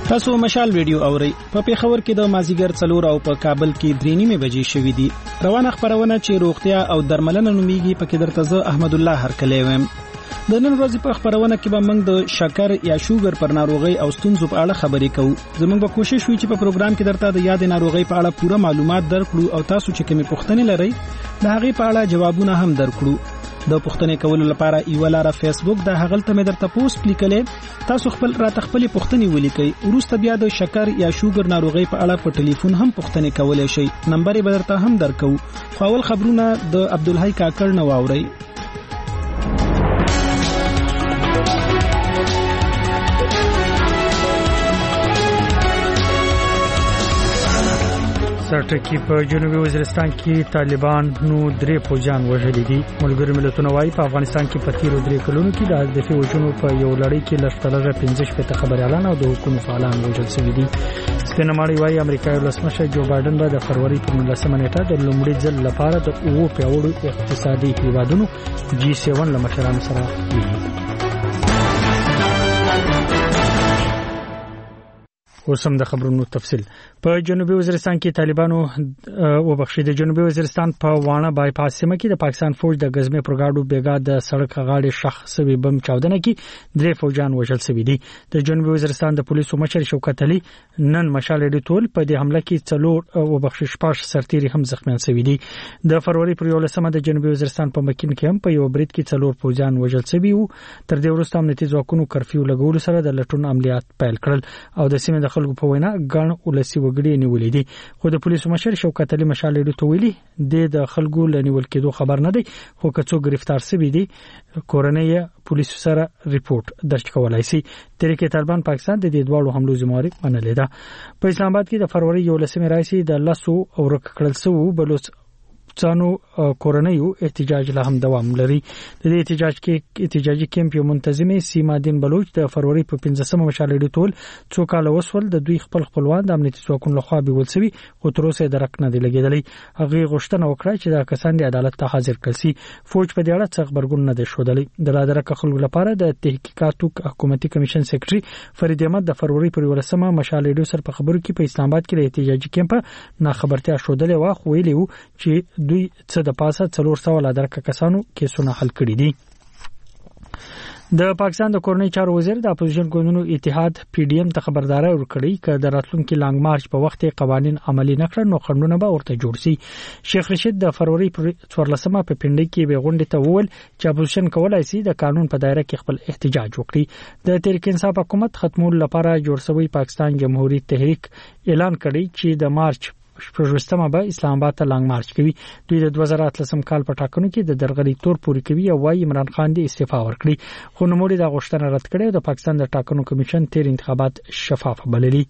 تاسو مشال ویډیو اورئ په پیښور کې د مازیګر 4 او په کابل کې 3:30 بجې شوې دي. روانه خبرونه چې روغتیا او درملنه نوميږي پکې درته زه احمد الله هرکلی ویم. د نن ورځې په خبرونه کې به موږ د شکر یا شوګر پر ناروغي او ستونزو په اړه خبرې کوو. زموږ به کوشش وکړو چې په پروګرام کې درته د یاد ناروغي په اړه پوره معلومات درکړو او تاسو چې کومې پوښتنې لرئ د هغې په اړه جوابونه هم درکړو. د پوښتنې کولو لپاره یو لاره فیسبوک د هغلته مې درته پوسټ لیکلې، تاسو خپل پوښتنې ولیکئ. وروسته بیا د شکر یا شوګر ناروغي په اړه په ټلیفون هم پوښتنې کولای شئ. نمبر یې به درته هم درکو. خو اول خبرونه د عبدالحی کاکړ نه واورئ. سرټکی په جنوبي وزیرستان کې طالبان نو 3 فوجان وژلي دي. ملګری ملتونه وايي په افغانستان کې په تیرو 3 کلونو کې د هدفي وژنو په یو لړۍ کې لږترلږه 15 خبريالان او د حکومت فعالان وژل شوي دي. سپینماړی وايي امریکایي ولسمشر جو بایدن به د فروری په 19 نیټه د لومړي ځل لپاره د اوو پیاوړو اقتصادي هیوادونو G7 لمشرانو سره وي. اوسم د خبرونو تفصیل. په جنوبي وزیرستان کې طالبانو د جنوبي وزیرستان په وانه بای پاس سیمه کې د پاکستان فوج د غزمه پروګاډو بیګا د سړک غاړې شخصي بم چاودنه کې 3 فوجان وژل شوي دي. د جنوبي وزیرستان د پولیسو مشر شوکت علي نن مشال ډیټول په دې حمله کې 4 سرتیري هم زخمیان شوي دي. د فروری پر 11 د جنوبي وزیرستان په مکین کې هم په یو برید کې 4 فوجان وژل شوي وو. تر دې وروسته امنیتي ځواکونو کرفیو لګولو سره د لټون عملیات پیل کړل او د سیمې د خلکو په وینا ګڼ ولسی وګړي نیولې دي. خو د پولیسو مشر شوکت علي مشال ډیټول ویلي د خلکو لنیول کېدو خبر نه دی، خو که څوک گرفتار شوي دي کورنۍ پولیسو سره ریپورت درج کولای شي. تحریک طالبان پاکستان د دې دوه حملو ذمہواری منلې ده. په اسلام آباد کې د فروری 11 راځي د لاسو او رک کړل سو بلوچ څانو کورنیو احتجاج له هم دوام لري. د دې احتجاج کې احتجاجي کیمپ یو منتظمه سیما الدین بلوچ د فروری په 15 مشال ډیټول څو کال وسول د دوی خپلوان د امنیتي ځواکونو لخوا به ولسوي او تر اوسه درک نه دی لګیدلی. هغه غوښتنه وکړه چې د کسان د عدالت ته حاضر کړي شي. فوج په دې اړه څه خبرګون نه دی شودلی. د لادرک خلکو لپاره د تحقیقاتو حکومتي کمیشن سیکریټري فرید احمد د فروری پر 11 مشال ډیټول سره په خبرو کې په اسلام آباد کې د احتجاجي کیمپ نه خبرتیا شودلې و، خو ویلی وو چې دوی څه د پاسه 400 لادرکه کسانو کیسونه حل کړي دي. د پاکستان د کورنۍ چارو وزیر د اپوزیشن ګوندونو اتحاد PDM ته خبرداري ورکړي چې د راتلونکي لانګ مارچ په وخت قوانين عملي نکړي نو قانونونه به ورته جوړ شي. شیخ رشید د فروری پر 14 په پنډي کې به غونډه ته وویل چې اپوزیشن کولای شي د قانون په دایره کې خپل احتجاج وکړي. د تحریک انصاف حکومت ختمول لپاره جوړ شوی پاکستان جمهوریت تحریک اعلان کړی چې د مارچ پروژستمه به اسلام آباد ته لانګ مارچ کوي. دوی د 2013 کال په ټاکنو کې د درغلي تور پوری کوي او وايي عمران خان دی استعفا ورکړي، خو نوموړي د غوښتنه رد کړې او د پاکستان د ټاکنو کمیشن تیر انتخابات شفاف بللي.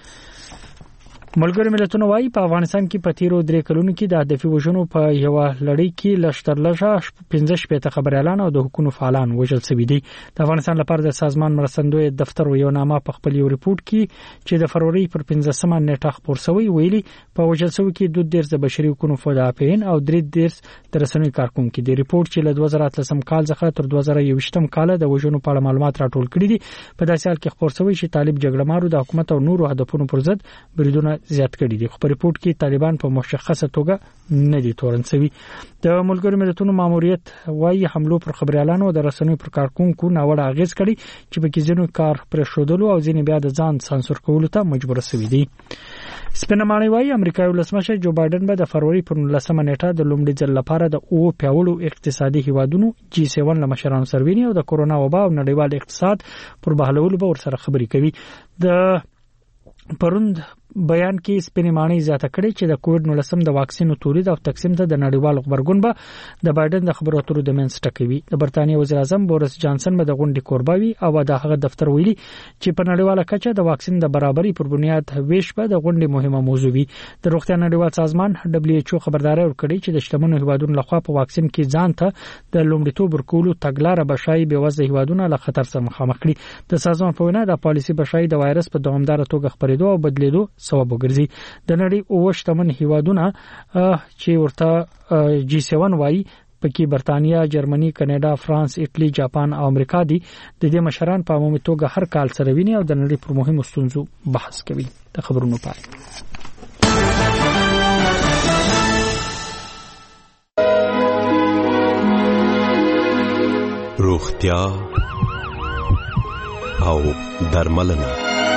ملګری ملتونه وايي په افغانستان کې په تیرو 3 کلونو کې د هدفي وژنو په یو لړۍ کې لږترلږه 15 خبريالان او د حکومت فعالان وژل شوي دي. د افغانستان لپاره د سازمان مرستندوی دفتر یو نامه په خپل یو ریپورت کې چې د فروری پر 15 نیټه خبر شوی ویلي په وژل شوی کې 2 د بشري حقوقو مدافعین او 3 د رسنۍ کارکونکو د ریپورت چې له 2013 کال څخه تر 2021 کال د وژنو په اړه معلومات راټول کړي دي. په داسې حال کې خبر شوی چې طالب جګړه مارو د حکومت او نورو هدفونو پر ضد بریدونه زیات کړي دي. خو په ریپورت کې طالبان په مشخصه توګه نه دي تورن شوي. د ملګرو ملتونو ماموریت وايي حملو پر خبريالانو د رسنیو پر کارکونکو ناوړه اغیز کړي چې په کې ځینو کار پر شودلو او ځینې بیا د ځان سانسور کولو ته مجبور شوي دي. سپینماړی وايي امریکایي ولسمشر جو بایدن به د فروری پر 19 نیټه د لومړي ځل لپاره د اوو پیاوړو اقتصادي هیوادونو G7 لمشرانو سره ویني او د کورونا وبا او نړیوال اقتصاد پر بحالولو به ورسره خبرې کوي. د پروند بیان کې سپینماړی زیاته کړې چې د کووډ-19 د واکسینو تولید او تقسیم ته د نړیوال خبرګون به د بایدن د خبرو اترو د منځ ټکوي. د برتانیې وزیر اعظم بوریس جانسن به د غونډې قرباوي او د هغه دفتر ویلي چې په نړیواله کچه د واکسین د برابرۍ پر بنیاد ویش به د غونډې مهمه موضوع وي. د روغتیا نړیوال سازمان WHO خبرداري ورکړي چې د شتمنو هیوادونو لخوا په واکسین کې ځان ته د لومړیتوب ورکولو تګلارې بشای به وځي هیوادونو له خطر سره مخامخ کړي. د سازمان په وینا د پالیسي بشای د وایرس په دوامدار توګه خپرېدو او بدلیدو سبب وګرځي. د نړۍ او شتمن هیوادونه چې ورته G7 وایي پکې برتانیا، جرمني، کاناډا، فرانس، ایټالي، جاپان او امریکا دي. د دې مشران په عمومي توګه هر کال سره ویني او د نړۍ پر مهمو ستونزو بحث کوي. د خبرونو پای. روغتیا او درملنه.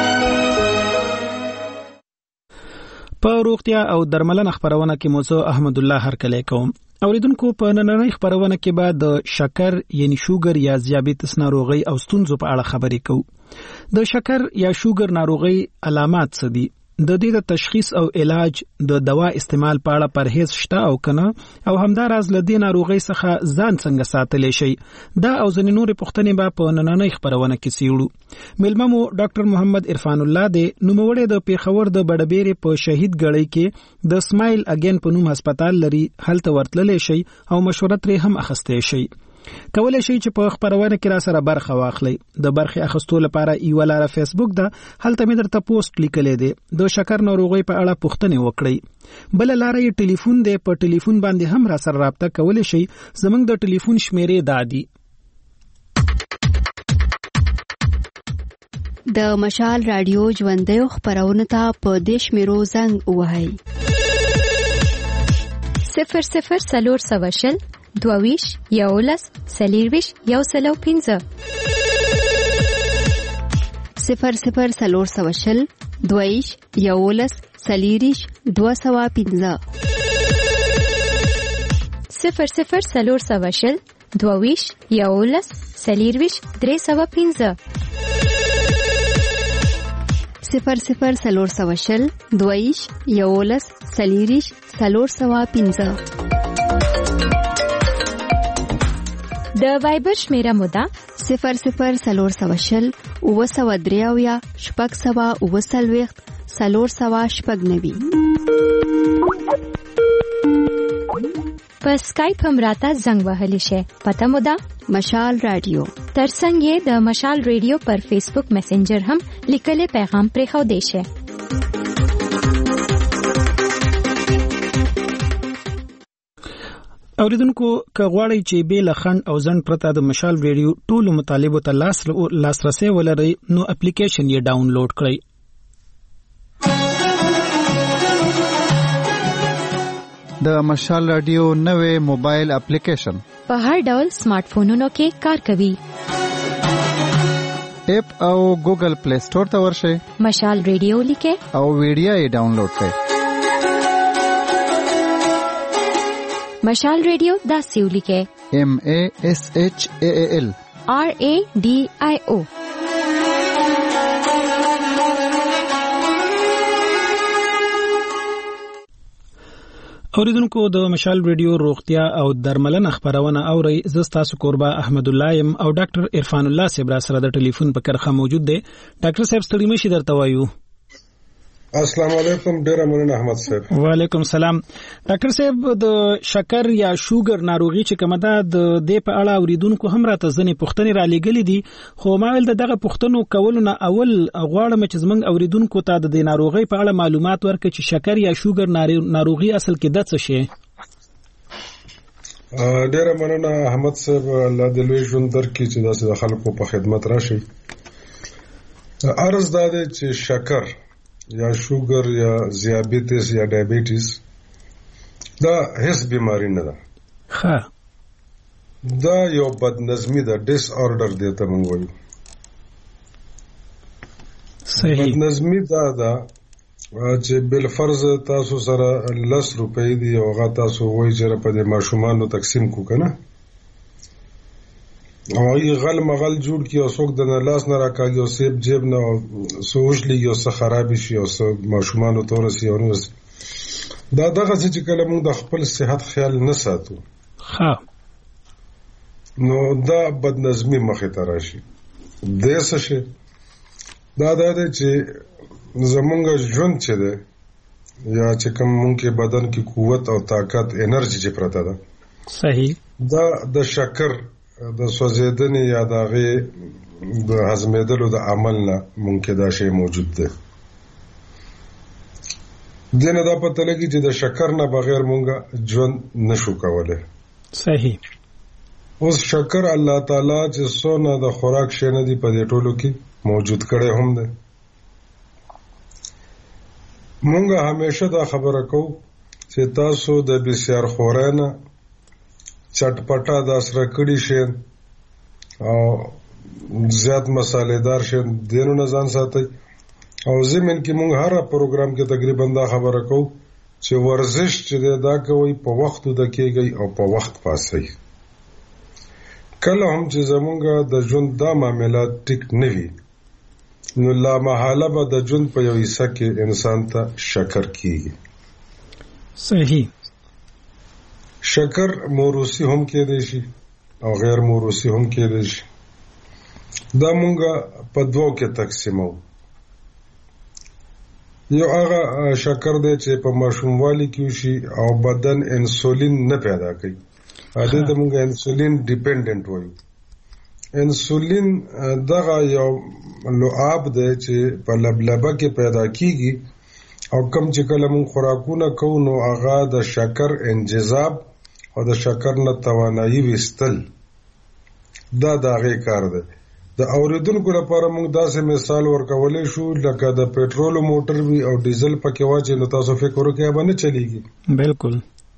په روغتیا او درملنه خبرونه کې موضوع احمد الله هرکلی کوم. اوریدونکو په نننۍ خبرونه کې به د شکر یعنی شوګر یا ذیابیطس ناروغي او ستونزو په اړه خبرې کوو. د شکر یا شوګر ناروغي علامات څه دي؟ د دې د تشخیص او علاج، د دوا استعمال په اړه پرهیز شته او کنه، او همداراز له دې ناروغي څخه ځان څنګه ساتلی شي. دا او ځینې نورې پوښتنې به په نننۍ خبرونه کې څیړو. مېلمه مو ډاکټر محمد عرفان الله دی، نوموړی د پیښور د بډبېرې په شهید ګړۍ کې د سمایل اگین په نوم هسپتال لري. هلته ورتللی شي او مشوره ترې هم اخیستی شي. کولای شي چې په خبرونه کې را سره برخه واخلي. د برخه اخیستو لپاره یو لاره فیسبوک ده، هلته مې درته پوسټ لیکلې ده. د شکر ناروغي په اړه پوښتنه وکړئ. بل لاره یې ټلیفون دی، په ټلیفون باندې هم را سره رابطه کولای شي. زموږ د ټلیفون شمیرې دادي: د مشال رادیو ژوندۍ خبرونه ته په دیش میرو زنګ وهاي 00 22 یولس سلیرویش یو سلو 15 00 22 یولس سلیریش 215 00 22 یولس سلیرویش 315 00 22 یولس سلیریش 315 د وایبر شمیره مودا 00 اوسودریاویا شپږ سوا اوسلويخت 390 په سکایپ هم راته زنګ وهلی شي. پته مودا مشال رادیو. ترڅنګ یې د مشال رادیو پر فیسبوک میسنجر هم لیکلي پیغام پرې خو دی شي. اوریدونکو که غواړئ چې به لخند او ځن پرته د مشال رادیو ټولو مطالبو ته لاسرسي ولرئ، نو اپلیکیشن یې ډاونلوډ کړئ. د مشال رادیو نوې موبایل اپلیکیشن په هر ډول سمارټ فونونو کې کار کوي. اپ او ګوګل پلی سٹور ته ورشئ، مشال رادیو لیکه او ویډیو یې ډاونلوډ کړئ. مشال رادیو دا سیو لیکه MASHAAL RADIO. اوریدونکو د مشال رادیو روغتیا او درملنه خبرونه اوري. زه تاسو قربا احمد الله يم او ډاکټر عرفان الله صاحب را سره د ټلیفون په کرخه موجود دی. ډاکټر صاحب ستړي مشي درته وایو. السلام علیکم. ډیر مننه احمد صاحب. وعلیکم السلام. ډاکټر صاحب د شکر یا شوګر ناروغي چې کومه ده د دې په اړه اوریدونکو هم راته ځنې پوښتنې را لېږلې دي، خو ما ول دغه پوښتنو کولو نه اول غواړم چې زموږ اوریدونکو ته د دې ناروغي په اړه معلومات ورکړي چې شکر یا شوګر ناروغي اصل کې د څه شي. ډیر مننه احمد صاحب. الله دې لوی ژوند درکړي چې داسې خلکو په خدمت راشي. عرض دا دی چې شکر یا شوګر یا ذیابیطس یا ډایبیټیس دا هیڅ بیماری نه ده. ها، دا یو بدنظمی ده، ډیس آرډر دی ته موږ وایو. صحیح. بدنظمی دا ده چې بل فرض تاسو سره 10 روپۍ دی او هغه تاسو وایي چې په دې ماشومانو تقسیم کو کنه، او ای غل مغل جوړ کی او څوک د لاس نه راکاږي او سیب جیب نه سوچ لګي او څه خراب شي او څه ماشومانو تورسي او نو دا دغه چې کله موږ د خپل صحت خیال نه ساتو، ها، نو دا بدنظمی مخه ته راشي. د څه شي دا چې زمونږ ژوند چې ده یا چې کوم موږ کې بدن کې قوت او طاقت انرژي چې پرته ده، صحیح، دا د شکر د سوځیدنې یا د هغې د هضمېدلو د عمل نه ممکن دا شی موجود دی. دې نه دا پته لګي چې د شکر نه بغیر مونږ ژوند نشو کولی. صحیح. اوس شکر الله تعالی چې څونه د خوراک شی نه دی په دې ټولو کې موجود کړي هم ده. مونږه همیشه دا خبره کوو چې تاسو د بسیار خورانه چټپټا د سره کړي شي او زیات مصالحدار شي دینو نه ځان ساتي. او زمين کې مونږ هر پروګرام کې تقریبا دا خبره کوو چې ورزش چې دا کوي په وخت د کېږي او په وخت پاسي. کله هم چې زمونږه د ژوند دا معاملات ټیک نه وي نو لا محاله به د ژوند په یو حصہ کې انسان ته شکر کیږي. صحیح. شکر موروثي هم کېدای شي او غیر موروثي هم کېدای شي. دا مونږه په دوو کې تقسیمو. یو هغه شکر دی چې په ماشوموالي کې شي او بدن انسولین نه پیدا کوي. دا د مونږه انسولین ډیپندنت وایو. انسولین دغه یو لعاب دی چې په لبلبه کې پیدا کیږي او کم چې کله مونږ خوراکونه کوو نو هغه د شکر انجذاب او د شکر نه توانایي وستل دا دغه کار دی. د اوریدونکو لپاره موږ داسې مثال ورکولای شو لکه د پېټرول موټر وي او ډیزل پکې واچي نو تاسو فکر وکړئ باندې چلیږي. بالکل.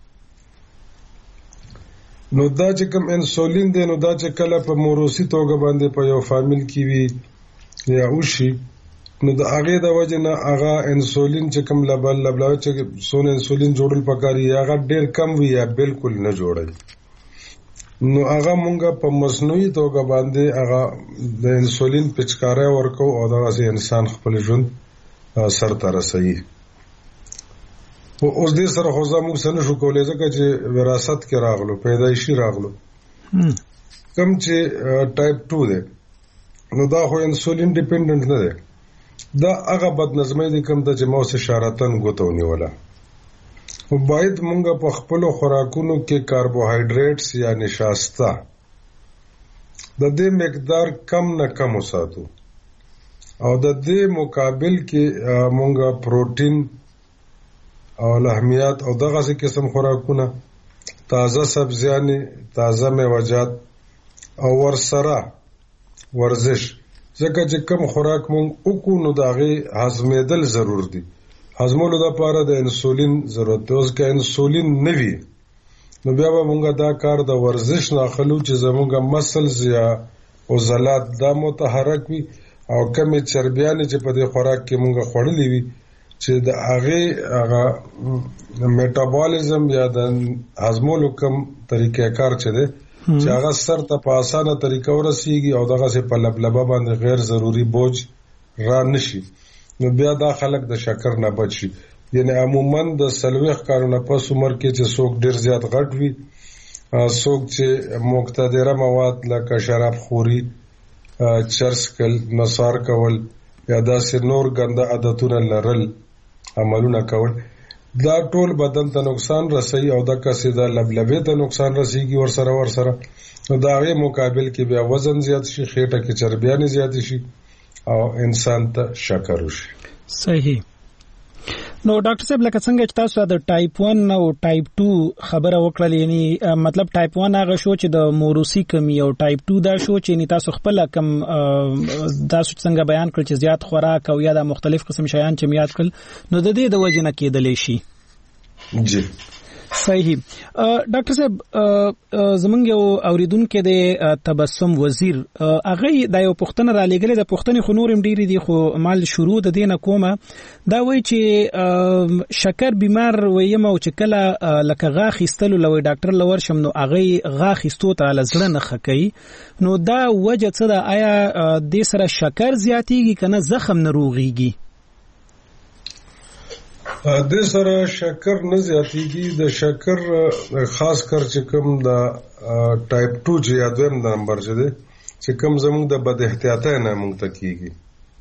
نو دا چې کوم انسولین دی نو دا چې کله په موروثي توګه باندې په یو فامیل کې وي یا وشي نو د هغه د وجه نه هغه انسولین چې کوم لبل چې سونه انسولین جوړل پکاري هغه ډېر کم وي یا بالکل نه جوړي. نو هغه مونږه په مصنوعي توګه باندې هغه د انسولین پچکارې ورکو او دا چې انسان خپل ژوند سر ته رسوي. اوس دې سره خو زموږ سره شو کولای ځکه چې وراثت کې راغلو پیدایشي راغلو. کم چې ټایپ 2 دی نو دا خو انسولین ډیپندنت نه دی. دا هغه بدنظمۍ دي کوم د چې موسه شارتن غوتونی ولا. او باید مونږه په خپل خوراکونو کې کاربوهایډریټس یا نشاسته د دې مقدار کم نه کم وساتو او د دې مقابل کې مونږه پروتین او لحمیات او دغه څه قسم خوراکونه تازه سبزیانې تازه میوه‌جات او ورسره ورزش ځکه چې کم خوراک مونږ وکړو نو دغه هضمېدل ضرور دي. هضمولو لپاره د انسولین ضرورت دی. اوس که انسولین نه وي نو بیا به مونږه دا کار د ورزش نه اخلو چې زمونږه مسلز یا عضلات دا متحرک وي او کمې چربیانې چې په دې خوراک کې مونږه خوړلې وي چې د هغه میټابولیزم یا د هضمولو کم طریقې کار چي دي چې هغه سر ته په اسانه طریقه ورسیږي او دغه څه په لبلبه باندې غیر ضروری بوج را نشي. نو بیا دا خلک د شکر نه بچي. یعنی عموما د سلويخ کارونه پس عمر کې چې څوک ډیر زیات غټ وي څوک چې مقتدره مواد لکه شراب خوري چرس کول نصار کول یا داسې نور ګنده عادتونه لرل عملونه کول دا ټول بدن ته نقصان رسي او د کسې د لبلبې ته نقصان رسيږي ورسره نو دا غي مقابل کې بیا وزن زیات شي خېټه کې چربیانې زیات شي او انسان ته شکر وشي. صحیح. نو ډاکټر صاحب لکه څنګه چې تاسو د ټایپ 1 او ټایپ 2 خبره وکړه یعنی مطلب ټایپ 1 هغه شو چې د موروثي کمی او ټایپ 2 دا شو چې تاسو خپل کم تاسو څنګه بیان کړ چې زیات خوراک او یا د مختلف قسم شیان چې میاد کړ نو د دې د وجه نه کېدلی شي. جی صحیح. ډاکټر صاحب زمونږ یو اوریدونکو د تبسم وزیر هغه د یو پښتنه را لګلې د پښتنې خنورم ډیری دي خو مال شروع د دینه کومه دا وایي چې شکر بیمار ویم او چې کله لکه غاښ ایستلو لوي ډاکټر لور شم نو هغه غاښ ایستو ته لزړه نه خکې نو دا وجه څه ده آیا د سره شکر زیاتیږي کنه زخم نه روغيږي؟ د سره شکر نه زیاتیږي. د شکر خاص کر چې کوم د ټایپ 2 چې یادوم د نمبر چې کوم زموږ د بد احتیاطۍ نه موږ ته کیږي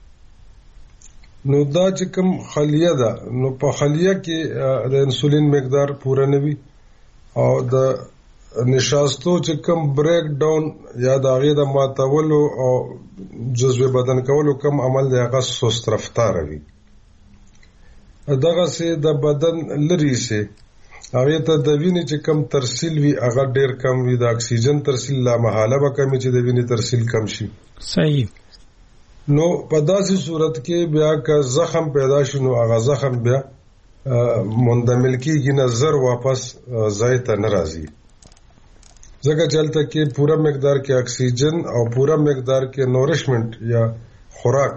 نو دا چې کوم خلیه ده نو په خلیه کې د انسولین مقدار پوره نه وي او د نشاستو چې کوم بریک ډاون یا د هغه د ماتولو او جزوی بدن کولو کوم عمل دی هغه سست رفتار وي. دغه سي د بدن لري سي هغه ته د وینې چې کم ترسیل وي هغه ډیر کم وي، د اکسیجن ترسیل لا محاله به کمی چې د وینې ترسیل کم شي. صحیح. نو په داسې صورت کې بیا که زخم پیدا شي نو هغه زخم بیا مندمل کېږي نه، زر واپس ځای ته نه راځي، ځکه چې هلته کې پوره مقدار کې اکسیجن او پوره مقدار کې نورشمنٹ یا خوراک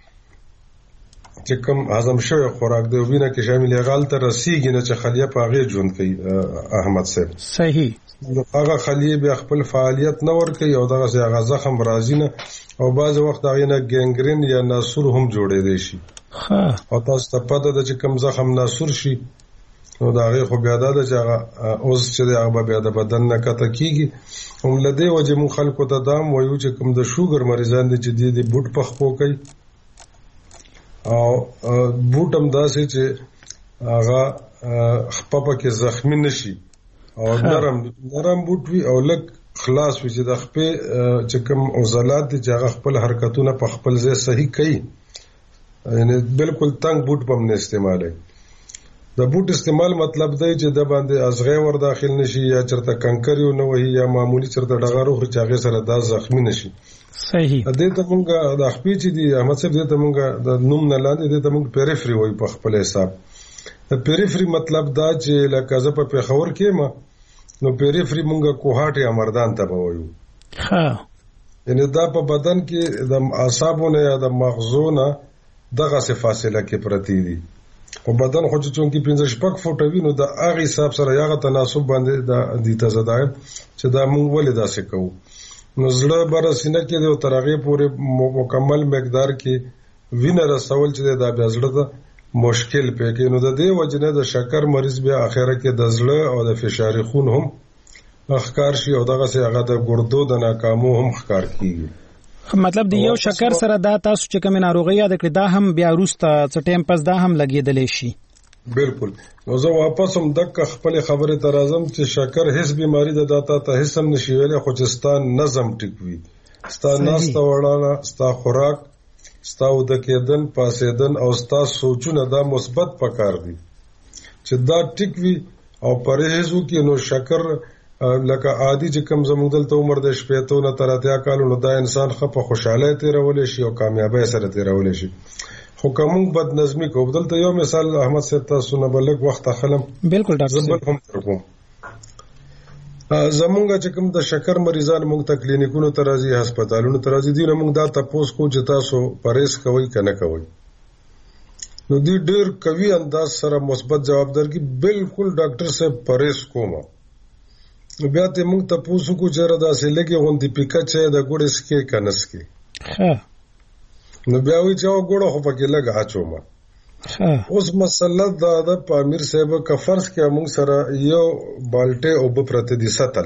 چې کوم هضم شوی خوراک د وینې کې شامل غال ته رسیږي نه چې خلیه په هغه ژوند کوي. احمد صاحب صحیح. هغه خلیه بیا خپل فعالیت نه ور کوي او دغه هغه زخم راځي نه، او بعض وخت هغه نه ګنګرین یا ناسور هم جوړېدای شي. او تاسو ته پته ده چې کوم زخم ناسور شي نو دا هغه خو بیا ده چې هغه اوس چې هغه بیا د بدن نه کته کیږي. هم لدی وجه مون خلکو ته دام وایو چې کوم د شوګر مریضان دي چې د بوټ پخپو کوي او بوټ هم داسې چې هغه خپپه کې زخمی نشي او نرم بوټ وي او لږ خلاص وي چې د خپې چې کوم عضلات دي چې هغه خپل حرکتونه په خپل ځای صحیح کوي، یعنی بالکل تنگ بوټ په نه استعمالوي. د بوټ استعمال مطلب دی چې د باندې ازغه ور داخل نشي یا چرته کنکریو نه وي یا معمولی چرته ډغارو خو چاغه سره دا زخمی نشي. صحیح. دې ته مونږه د خپې چې دی احمد صاحب دې ته مونږه د نوم نه لاندې دې ته مونږ پیریفری وایو په خپل حساب. د پیریفری مطلب دا چې لکه زه په پیښور کې ما نو پیریفری مونږه کوهاټ یا مردان ته وایو. یعنی دا په بدن کې د اعصابونو یا د مغزونو دغه څه فاصله کې پرتی دي، او بدن خو چې چونکی 15 فوټه وي نو د هغه حساب سره یغه تناسب باندې د دې تزدای چې دا مونږ ولې داسې کوو. نو زړه برسینه کې د ترغه پورې مکمل مقدار کې وینه رسول چې دا بیا زړه ته مشکل پیږي. نو د دې وجنه د شکر مریض بیا اخره کې د زړه او د فشار خون هم اخکار شي او دغه سه هغه د ګردو د ناکامو هم ښکار کیږي. مطلب دی یو شکر سره دا تاسو چې کوم ناروغي یاد کړی دا هم بیا روسته څه ټیم پس دا هم لګیدلی شي. بالکل. نو زه واپس هم دک خپل خبره تر اعظم چې شکر هیڅ بیماری د داتا ته هیڅ هم نشي ویلې، خو چې ستان نظم ټیکوي، ستان ناسته وړاله، ستا خوراک، ستا د کېدن پاسېدن او ستا سوچونه دا مثبت پکار دي چې دا ټیکوي او پرهیزو کې. نو شکر لکه عادي چې کم زموږ دلته عمر د 80 نه تر 80 کالو نو دا انسان خپه خوشاله تیرولې شي او کامیابی سره تیرولې شي. خو کوم بد نظمی کو بدلته یو مثال احمد صاحب تاسو نه بلګ وخت اخلم. بالکل ډاکټر صاحب. زمونږ چې کوم د شکر مریضان موږ ته کلینیکونو ته راځي، هسپتالونو ته راځي، دي موږ دا تاسو کو چې تاسو پرهیز کوئ کنه کوئ. نو دې ډېر قوي انداز سره مثبت جواب درکې بالکل ډاکټر صاحب پرهیز کوم. بیا ته موږ تاسو کو چې را داسې لګي غوندي پیکا چې د ګوډس کې کنس کې. نو بیا وی چې ګوډه خو پکې لګ اچو ما. اوس مسله دا د پامیر صاحب کا فرض کې موږ سره یو بالټه او په پرته دي ساتل.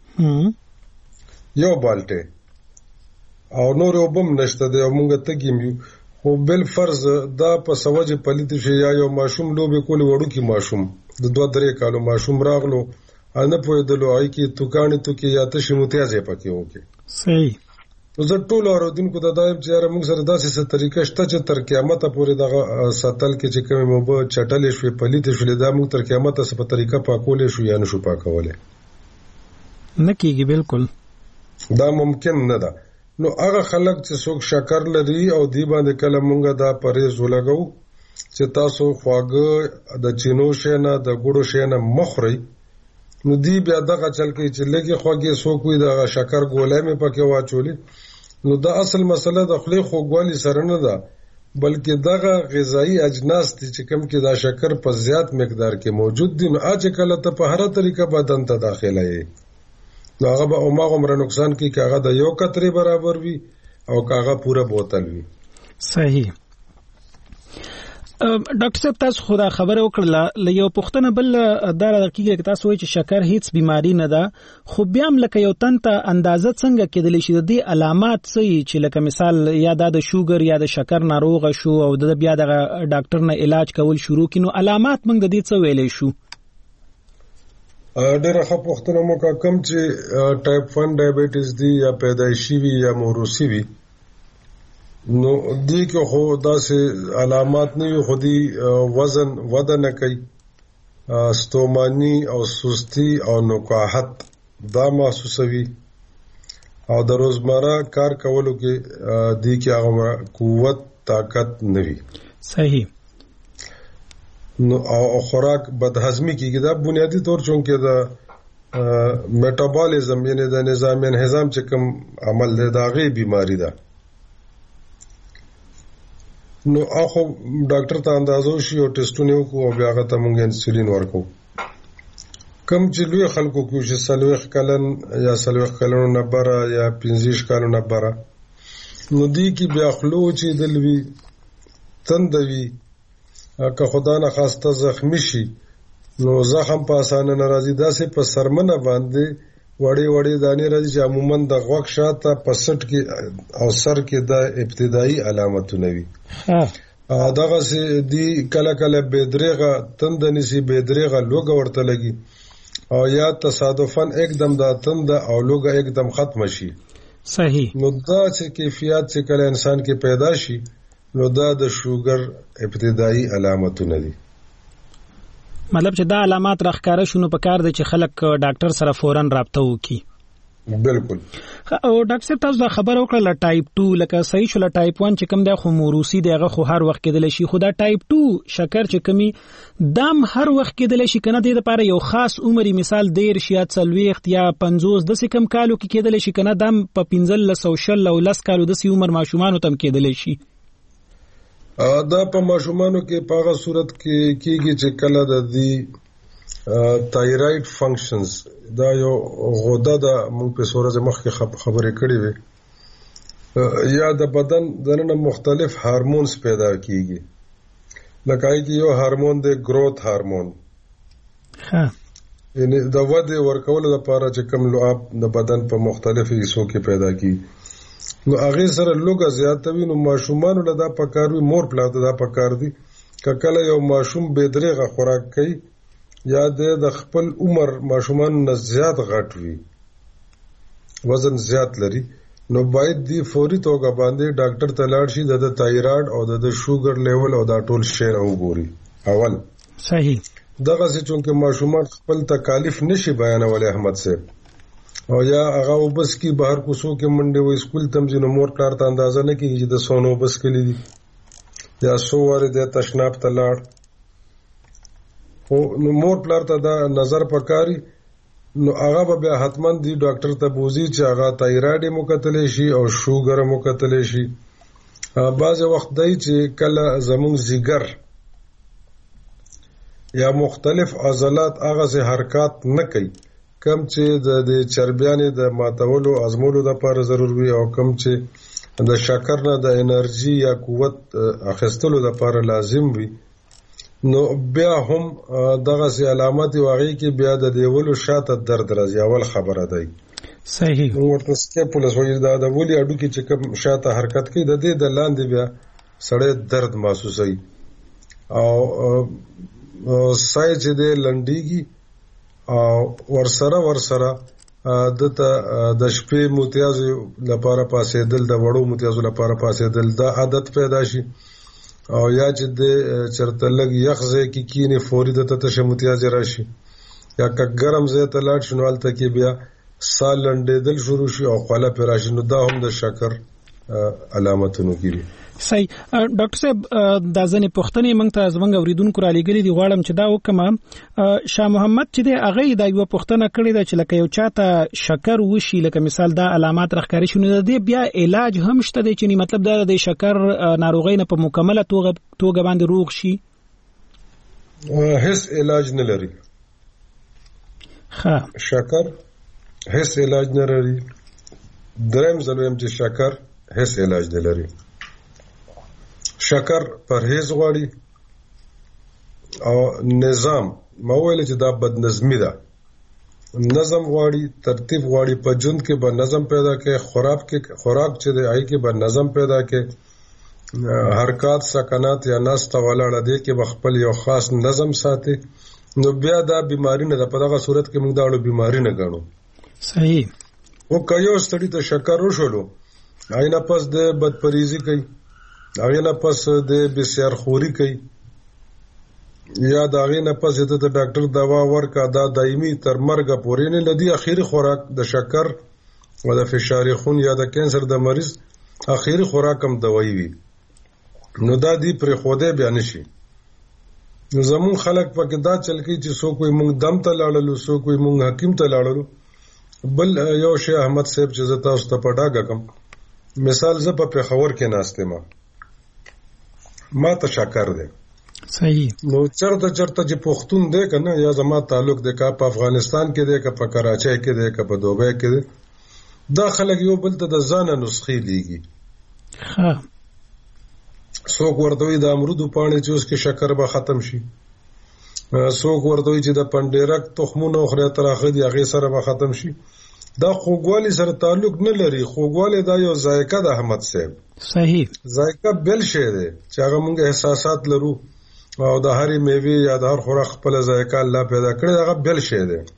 یو بالټه او نور وبم نشته د موږ ته کیمیو خو بل فرض دا په سوجه پلیت شي یا یو ماشوم لوبه کول وړو کې ماشوم د 2-3 کالو ماشوم راغلو ان په دلو آی کې توکانې تو کې یا ته شموتیازه پکې وکي. صحیح. نو زه ټول اوردونکو ته دایم چې را موږ سره داسې څه طریقه شته چې تر قیامت پورې دغه ساتل کې چې کوم موبه چټلې شوې پلیت شوې دا موږ تر قیامت څخه په طریقه پاکولې شو یا نشو پاکولې نه کیږي. بالکل دا ممکن نه ده. نو هغه خلک چې څوک شکر لري او دی باندې کله موږ دا پرهیز ولګو چې تاسو خواږه د چینو شینه د ګړو شینه مخري، نو دی بیا دغه چل کې چې لګي خواږه څوک وي د شکر ګولای مې پکې واچولې. نو دا اصل مسله د خلی خوګوالي سره نه ده بلکې دغه غذایی اجناس چې کوم کې دا شکر په زیات مقدار کې موجود دي. نو اج کله ته په هر طریقه بدن ته داخله یې نو هغه به عمره نقصان کوي چې هغه د یو قطره برابر وي او هغه پوره بوتل وي. صحیح. ډاکټر صاحب تاسو خدا خبره وکړه یو پښتنه بل دا دقیقه کې تاسو وایي چې شکر هیڅ بیماری نه ده، خو بیا هم لکه یو تن ته اندازه څنګه کېدلی شي د دې علامات څه چې لکه مثال یا د شوګر یا د شکر ناروغ شو او د بیا د ډاکټر نه علاج کول شروع کینو علامات موږ د دې څه ویلې شو؟ ډېر ښه پښتنه مو کوم چې ټایپ 1 ډایابټیس دی یا پیدایشي وي یا موروثي وي نو دې کې خو داسې علامات نه وي، خو دې وزن وده نه کوي ستومانی او سستی او نقاحت دا محسوسوي او د روزمره کار کولو کې دی کې هغه قوت طاقت نوي. صحیح. نو او خوراک بدهضمي کیږي. دا بنیادی طور چونکه دا میټابولیزم یعنی د نظام انهضام چې کوم عمل دی دا غي بیماری ده. نو اخو ډاکټر ته اندازو شي او ټیسټونه وکړو او بیا هغه ته موږ انسولین ورکو. کم چې لوی خلکو کې چې 40 کلن یا 40 کلونو نه بره یا 50 کلونو نه بره نو دی کې بیا خلو چې دلوي تندوي که خدا نه خواسته زخمی شي نو زخم په اسانه ناراضي داسې په سرمنه باندې وړي وړي دانې راځي چې عموما د غوږ شاته په سټ کې او سر کې د ابتدایي علامتونه وي. دغه سي دی کله کله بيدريغه تندني سي بيدريغه لوګه ورته لګي او یا تصادفاً एकदम دا تند او لوګه एकदम ختم شي. صحیح. نو دا چې کیفیت چې کله انسان کې پیدا شي نو دا د شوګر ابتدایي علامتونه دي. مطلب چې دا علامات راخکاره شونه په کار دي چې خلک ډاکټر سره فورن رابطه وکړي. بالکل. او ډاکټر صاحب تاسو دا خبر وکړه ټایپ 2 لکه صحیح شو ټایپ 1 چې کوم د خو موروثي دغه خو هر وخت کېدل شي. خو دا ټایپ 2 شکر چې کمی دام هر وخت کېدل شي کنه د لپاره یو خاص عمري مثال 10 یا 40 یا 50 د کم کالو کې کېدل شي کنه دام په 15 سوشل او 10 کالو د عمر ماشومان تم کېدل شي. دا په ماشومانو کې په هغه صورت کې کېږي چې کله د دې تایراید فنکشنز دا یو غده د موږ په سورزه مخ کې خبرې کړې وي یا د بدن دنه مختلف هارمونز پیدا کیږي. لکه یو هارمون د گروث هارمون یعنی د وده ورکول لپاره چې کوم لعاب د بدن په مختلفو حصو کې پیدا کیږي نو هغه سره لوګه زیاتوي. نو ماشومان له دا پکاروي مور پلاته دا پکار دي کله یو ماشوم بيدريغه خوراک کوي یا د خپل عمر ماشومان نه زیات غټ وي وزن زیات لري نو باید دی فوري توګه باندې ډاکټر ته لاړ شي د تایراید او د شوګر لیول او دا ټول شی وګوري اول. صحیح. دغه چې چونکه ماشومان خپل تکالیف نشي بیانول احمد صاحب او یا هغه وبس کی بهر کوڅو کې منډه و اسکول تمځینو مور پلار ته اندازه نه کیږي چې د سونو بس کلی دي یا سو واره د تشناب ته لاړ او مور پلار ته دا نظر پکاري نو هغه به حتمان دی ډاکټر ته بوزي چې هغه تایراید مکتلې شي او شوګر مکتلې شي. بعض وخت دی چې کله زموږ جگر یا مختلف عضلات هغه سه حرکت نه کوي کم چې د چربیانې د ماتولو ازمولو لپاره ضروري وي او کم چې د شکر نه د انرژي یا قوت اخیستلو لپاره لازم وي نو بیا هم دغه سي علامات واقعي کې بیا د دیولو شاته درد راځي اول خبره ده. صحیح. نو ورته سکیپولس وایي دا د ولي اډو کې چې کوم شاته حرکت کوي د دې د لاندې بیا سړی درد محسوسوي او سای چې د لنډيږي او ورسره د شپې متیازو لپاره پاسې دل د وړو متیازو لپاره پاسې دل دا عادت پیدا شي او یا چې د چرته لګ یخزه کې کینه فوري د تشه متیاز راشي یا که ګرم زه ته لاړ شنو الته کې بیا سال لنډېدل شروع شي او خپل پر راشي نو دا هم د شکر علامتونه کیږي. صحیح. ډاکټر صاحب دا ځنې پښتنې موږ ته زمونږ اوریدونکو را لګلې دي غواړم چې دا وکما شاه محمد چې دی هغه دا یو پښتنه کړی دا چې لکه یو چاته شکر وشي لکه مثال دا علامات راخکاري شونه دی بیا علاج هم شته دی چې مطلب دا د شکر ناروغۍ نه په مکمله توګه باندې روغ شي. هیڅ علاج نه لري. شکر هیڅ علاج نه لري. دریم ځلویم چې شکر هیڅ علاج نه لري. شکر پرهیز غواړي او نظام مویل چې دا بد نظمی ده نظم غواړي ترتیب غواړي په ژوند کې به نظم پیدا کې خوراک چې دی آی کې به نظم پیدا کې حرکات سکنات یا ناسته ولاړه دی کې به خپل یو خاص نظم ساتي نو بیا دا بیماری نه ده په دغه صورت کې موږ دا اړو بیماری نه ګڼو. صحیح. او کایو ستړي ته شکر وشولو آینه پس د بدپریزي کوي هغه نه پس د بسیار خوري کوي یا دا غي نه پس ته د ډاکټر دوا ورکا دا دایمي تر مرګ پورې نه لدی اخیری خوراک د شکر او د فشار خون یا د کینسر د مریض اخیری خوراک هم دوايي وي نو دا دی پر خوده بیان شي نو زمون خلک پکې دا چل کی چې سو کوئی مونږ دم ته لاړلو سو کوئی مونږ حکیم ته لاړلو بل یو شی احمد صاحب چې زتا واست پډاګه کم مثال ز په پیښور کې ناشته ما ته شکر دی صحیح نو چرته چې پښتون دی کنه یا زما تعلق دی کا په افغانستان کې دی کا په کراچۍ کې دی کا په دوبۍ کې دی دا خلک یو بل ته د ځان نسخې لیږي ها څوک ورته وي د امرودو پاڼې چې اوس کې شکر به ختم شي څوک ورته وي چې د پنډیرک تخمونه خوري تر اخر دی هغه سره به ختم شي دا خوګوالي سره تعلق نه لري خوګواله دا یو ذایقه د احمد صاحب صحیح ذایقه بل شی دی چې هغه موږ احساسات لرو او د هرې میوه یا د هر خوراک خپل ذایقه الله پیدا کړی هغه بل شی دی د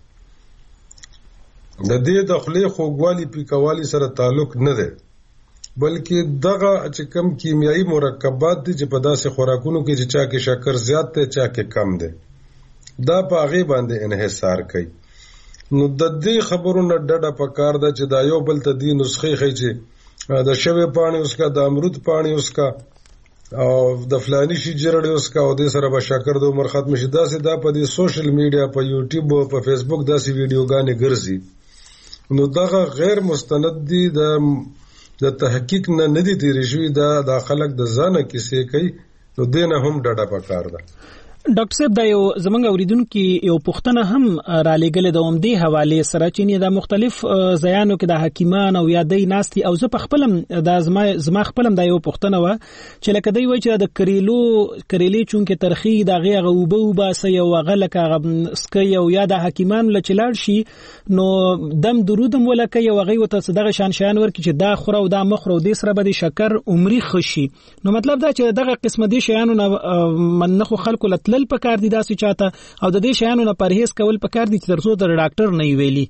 دې د خلی خوګوالي پیکوالي سره تعلق نه دی بلکې دغه چې کم کیمیاوي مرکبات دي چې په داسې خوراکونو کې چې چا کې شکر زیات دی چا کې کم دی دا په هغه باندې انحصار کوي نو د دې خبرونو ډډه پکار ده چې دا یو بل ته دی نسخې خي چې د شوی پانی اوس کا د امرود پانی اوس کا او د فلانی شي جرړ اوس کا او د سره به شکر د عمر ختم شي دا سه دا په دې سوشل میډیا په یوټیوب او په فیسبوک داسې ویډیوګانې ګرځي نو دغه غیر مستند دي د تحقیق نه ندي تیری شوی دا د خلک د ځانه کیسې کوي نو دینه هم ډډه پکار ده ډاکټر صاحب دا یو زمونږ اوریدونکو یو پوښتنه هم را لېږلې د اومدې حواله سره چې نه د مختلف ځایانو کې د حکیمان او یادې ناستي او زه په خپلم د زما خپلم دا یو پوښتنه و چې لکه دوی وایي چې د کریلې چونکه ترخی د غیغه وبو سه یو غلکه سکه یو یا د حکیمان لچلاړ شي نو دم درودم ولکه یو غي وته دغه شان ورکه چې دا خوره او دا مخره د سره به شکر عمرې خشي نو مطلب دا چې دغه قسمه دي شیانو منخو خلکو لتل پکار دي داسې چاته او د دې شیانو نه پرهیز کول پکار دي چې ترڅو د ډاکټر نه ویلي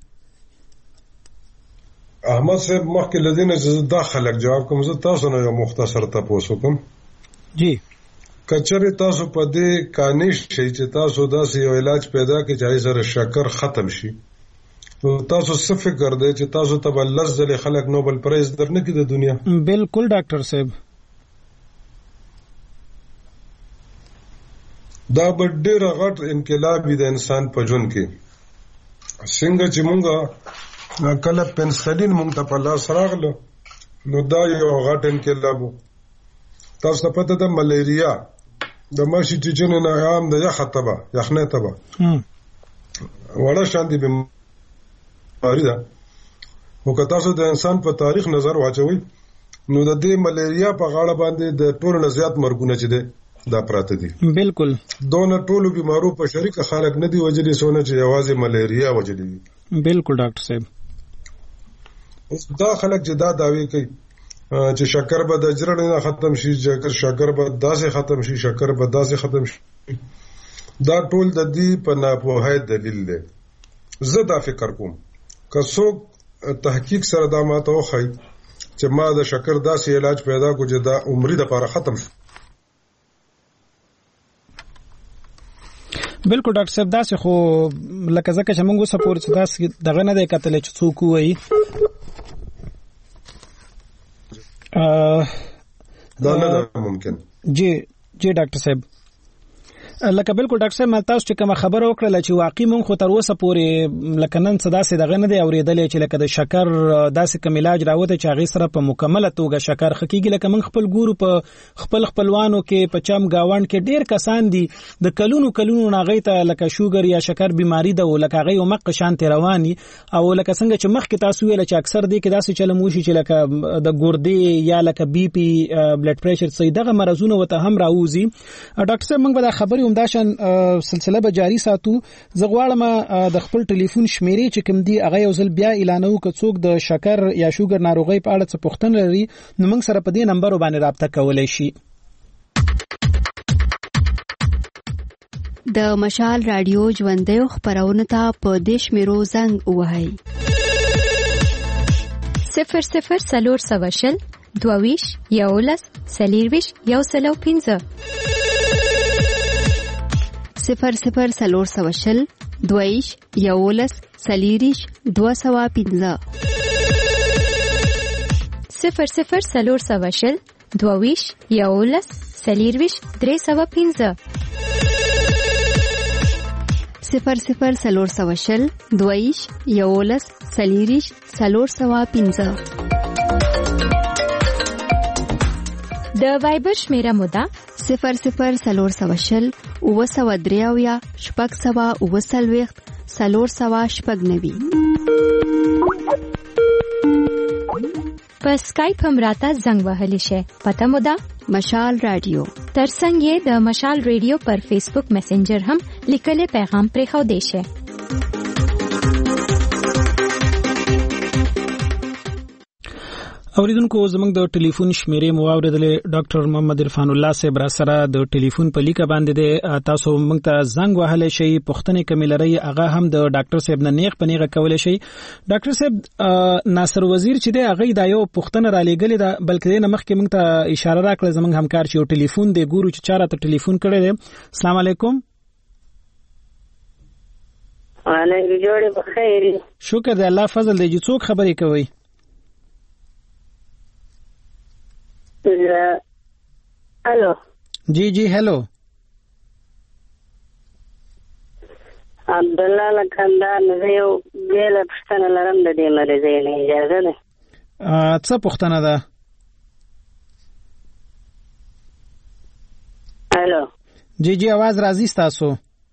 احمد صاحب مخکې لدینه چې دا خلک جواب کوم زه تاسو نه یو مختصر تاسو کوم جی کچره تاسو په دې کانش شي چې تاسو داسې یو علاج پیدا کړئ چې سره شکر ختم شي تاسو څه فکر دی چې تاسو ته بل لزل خلک نوبل پرایز درنه کې د دنیا بالکل ډاکټر صاحب دا ډېر غټ انقلاب دی د انسان په ژوند کې څنګه چې مونږه کله پنسلین مونږ ته په لاس راغله نو دا یو غټ انقلاب تاسو ته پته ده ملیریا د ماشي ټیچن نه عام د یخطبه یخنه تبه وړه شان دي بیماری ده او که تاسو د انسان په تاریخ نظر واچوي نو د دې ملیریا په غاړه باندې د ټولو نه زیات مرګونه چې ده دا پراته دي بالکل دونه ټولو بیمارو په شریک خلک نه دی وجلي سونه چې یوازې ملیریا وجلي بالکل ډاکټر صاحب اوس دا خلک چې دا داوی کوي چې شکر به د جرړ نه ختم شي شکر به داسې ختم شي شکر به داسې ختم شي دا ټول د دې په ناپوهۍ دلیل دی زه دا فکر کوم که څوک تحقیق سره دا ماته وخی چې ما د شکر داسې علاج پیدا کو چې دا عمرې د لپاره ختم شي بالکل ډاکټر صاحب داسې خو لکه ځکه چې موږ سپورټ داسې دغه نه دی کتل چې څوک وایي دا نه ممکن جی ډاکټر صاحب لکه بالکل ډاکټر صاحب مالتاس چې کوم خبره وکړه چې واقعي مونږ خو تر اوسه پورې لکه نن صدا سي دغه نه دی اوریدلې چې لکه د شکر داسې کوم علاج راوته چې هغه سره په مکمله توګه شکر خکېږي لکه مونږ خپل ګورو په خپلوانو کې په چم گاوند کې ډېر کسان دي د کلونو ناغې ته لکه شوګر یا شکر بیماری ده او لکه هغه مق شانت رواني او لکه څنګه چې مخ کې تاسو ویل چې اکثر دي کې داسې چلم وشي چې لکه د ګردې یا لکه بي پي بلډ پريشر سي دغه مرزونه وته هم راوځي ډاکټر صاحب موږ به خبرې همداشن سلسله به جاری ساتو زه غواړم د خپل ټلیفون شمیرې چې کوم دی هغه یو ځل بیا اعلانو که څوک د شکر یا شوګر ناروغي په اړه څه پوښتنه لري نو موږ سره په دې نمبر باندې رابطه کولای شي د مشال رادیو ژوندۍ خبرونه ته په دیش میرو زنګ وهاي 00 سلور سواشل دوویش یولس سلیرویش یو سلو 15 00 22 11 40 215 00 22 11 40 315 00 22 11 40 315 د وایبر شمیره موده 00 300 923 699 490 په سکایپ هم راته زنګ وهلی شي. پته مو ده مشال رادیو. ترڅنګ یې د مشال رادیو پر فیسبوک میسنجر هم لیکلي پیغام پرېښودی شي. اوریدونکو زموږ د ټلیفون شمیرې مو واوریدلې. ډاکټر محمد عرفان الله صاحب را سره د ټلیفون په لیکه باندې دی. تاسو موږ ته زنګ وهلی شئ، پوښتنې کومې لرئ هغه هم د ډاکټر صاحب نه نیغ په نیغه کولی شئ. ډاکټر صاحب ناصر وزیر چې دی هغه دا یو پوښتنه را لېږلې ده، بلکې دې نه مخکې موږ ته اشاره راکړه زموږ همکار چې یو ټلیفون دی ګورو چې چا راته ټلیفون کړی دی. السلام علیکم. وعلیکم جوړې بخیر. شکر دی الله فضل دی. چې څوک خبرې کوي؟ الو. جی جی هلو. عبد الله لکندار زه یو بیل پښتنه لرم د دې مریضۍ نه اجازه ده؟ څه پښتنه ده؟ الو. جی جی आवाज راځي تاسو.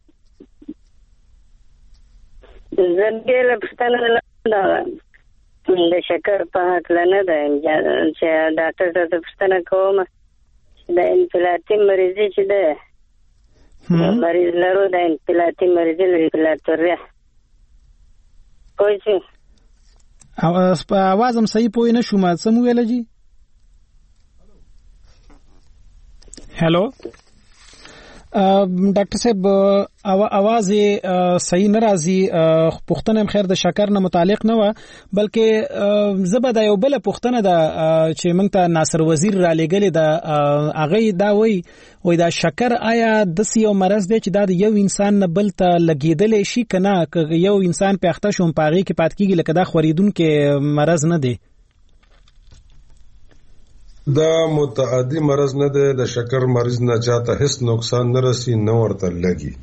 زه بیل پښتنه لرم د شکر په حق نه ده چې ډاکټر ته پوښتنه کوم د انفلاتي مریضي چې ده مریض لرو د انفلاتي مریضي لري انفلاتوریا کوئی څه आवाज هم صحیح پوي نه شوم. څه مو ویل جی؟ هلو ډاکټر صاحب आवाज صحیح نه راځي. پوښتنه خیر د شکر نه متعلق نه و، بلکې زبر د یو بل پوښتنه ده چې موږ ته ناصر وزیر را لېږلې ده. هغه دا وایي دا شکر آیا د یو مرض دی چې دا د یو انسان نه بل ته لګېدلی شي که نه، که یو انسان په اخته شو په هغې کې پاتې کېږي لکه دا خورېدونکی مرض نه دی؟ دا متعدی مرض نه دی. د شکر مریض نه چاته هیڅ نقصان نه رسی نه ورته لګي.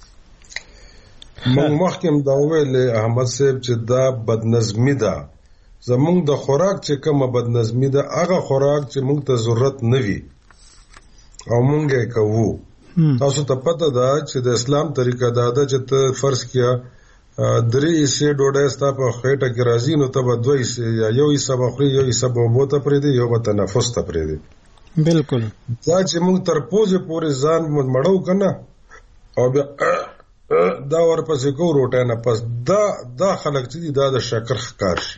موږ مخکې دا ویلې احمد صاحب چې دا بدنظمي ده. زموږ د خوراک چې کومه بدنظمي ده هغه خوراک چې موږ ته ضرورت نه وي او موږ یې کوو. تاسو ته پته ده چې د اسلام طریقه دا ده چې ته فرض کیا 3 حصے ډوډۍ ستا په خېټه کې راځي نو ته به 2 حصے یا یو حصہ بخوري، یو حصہ به اوبو ته پرېږدي، یو به تنفس ته پرېږدي. بالکل. دا چې موږ تر پوزې پورې ځان مړو که نه او بیا دا ورپسې کوو روټۍ نه پس دا خلک چې دي دا د شکر ښکار شي.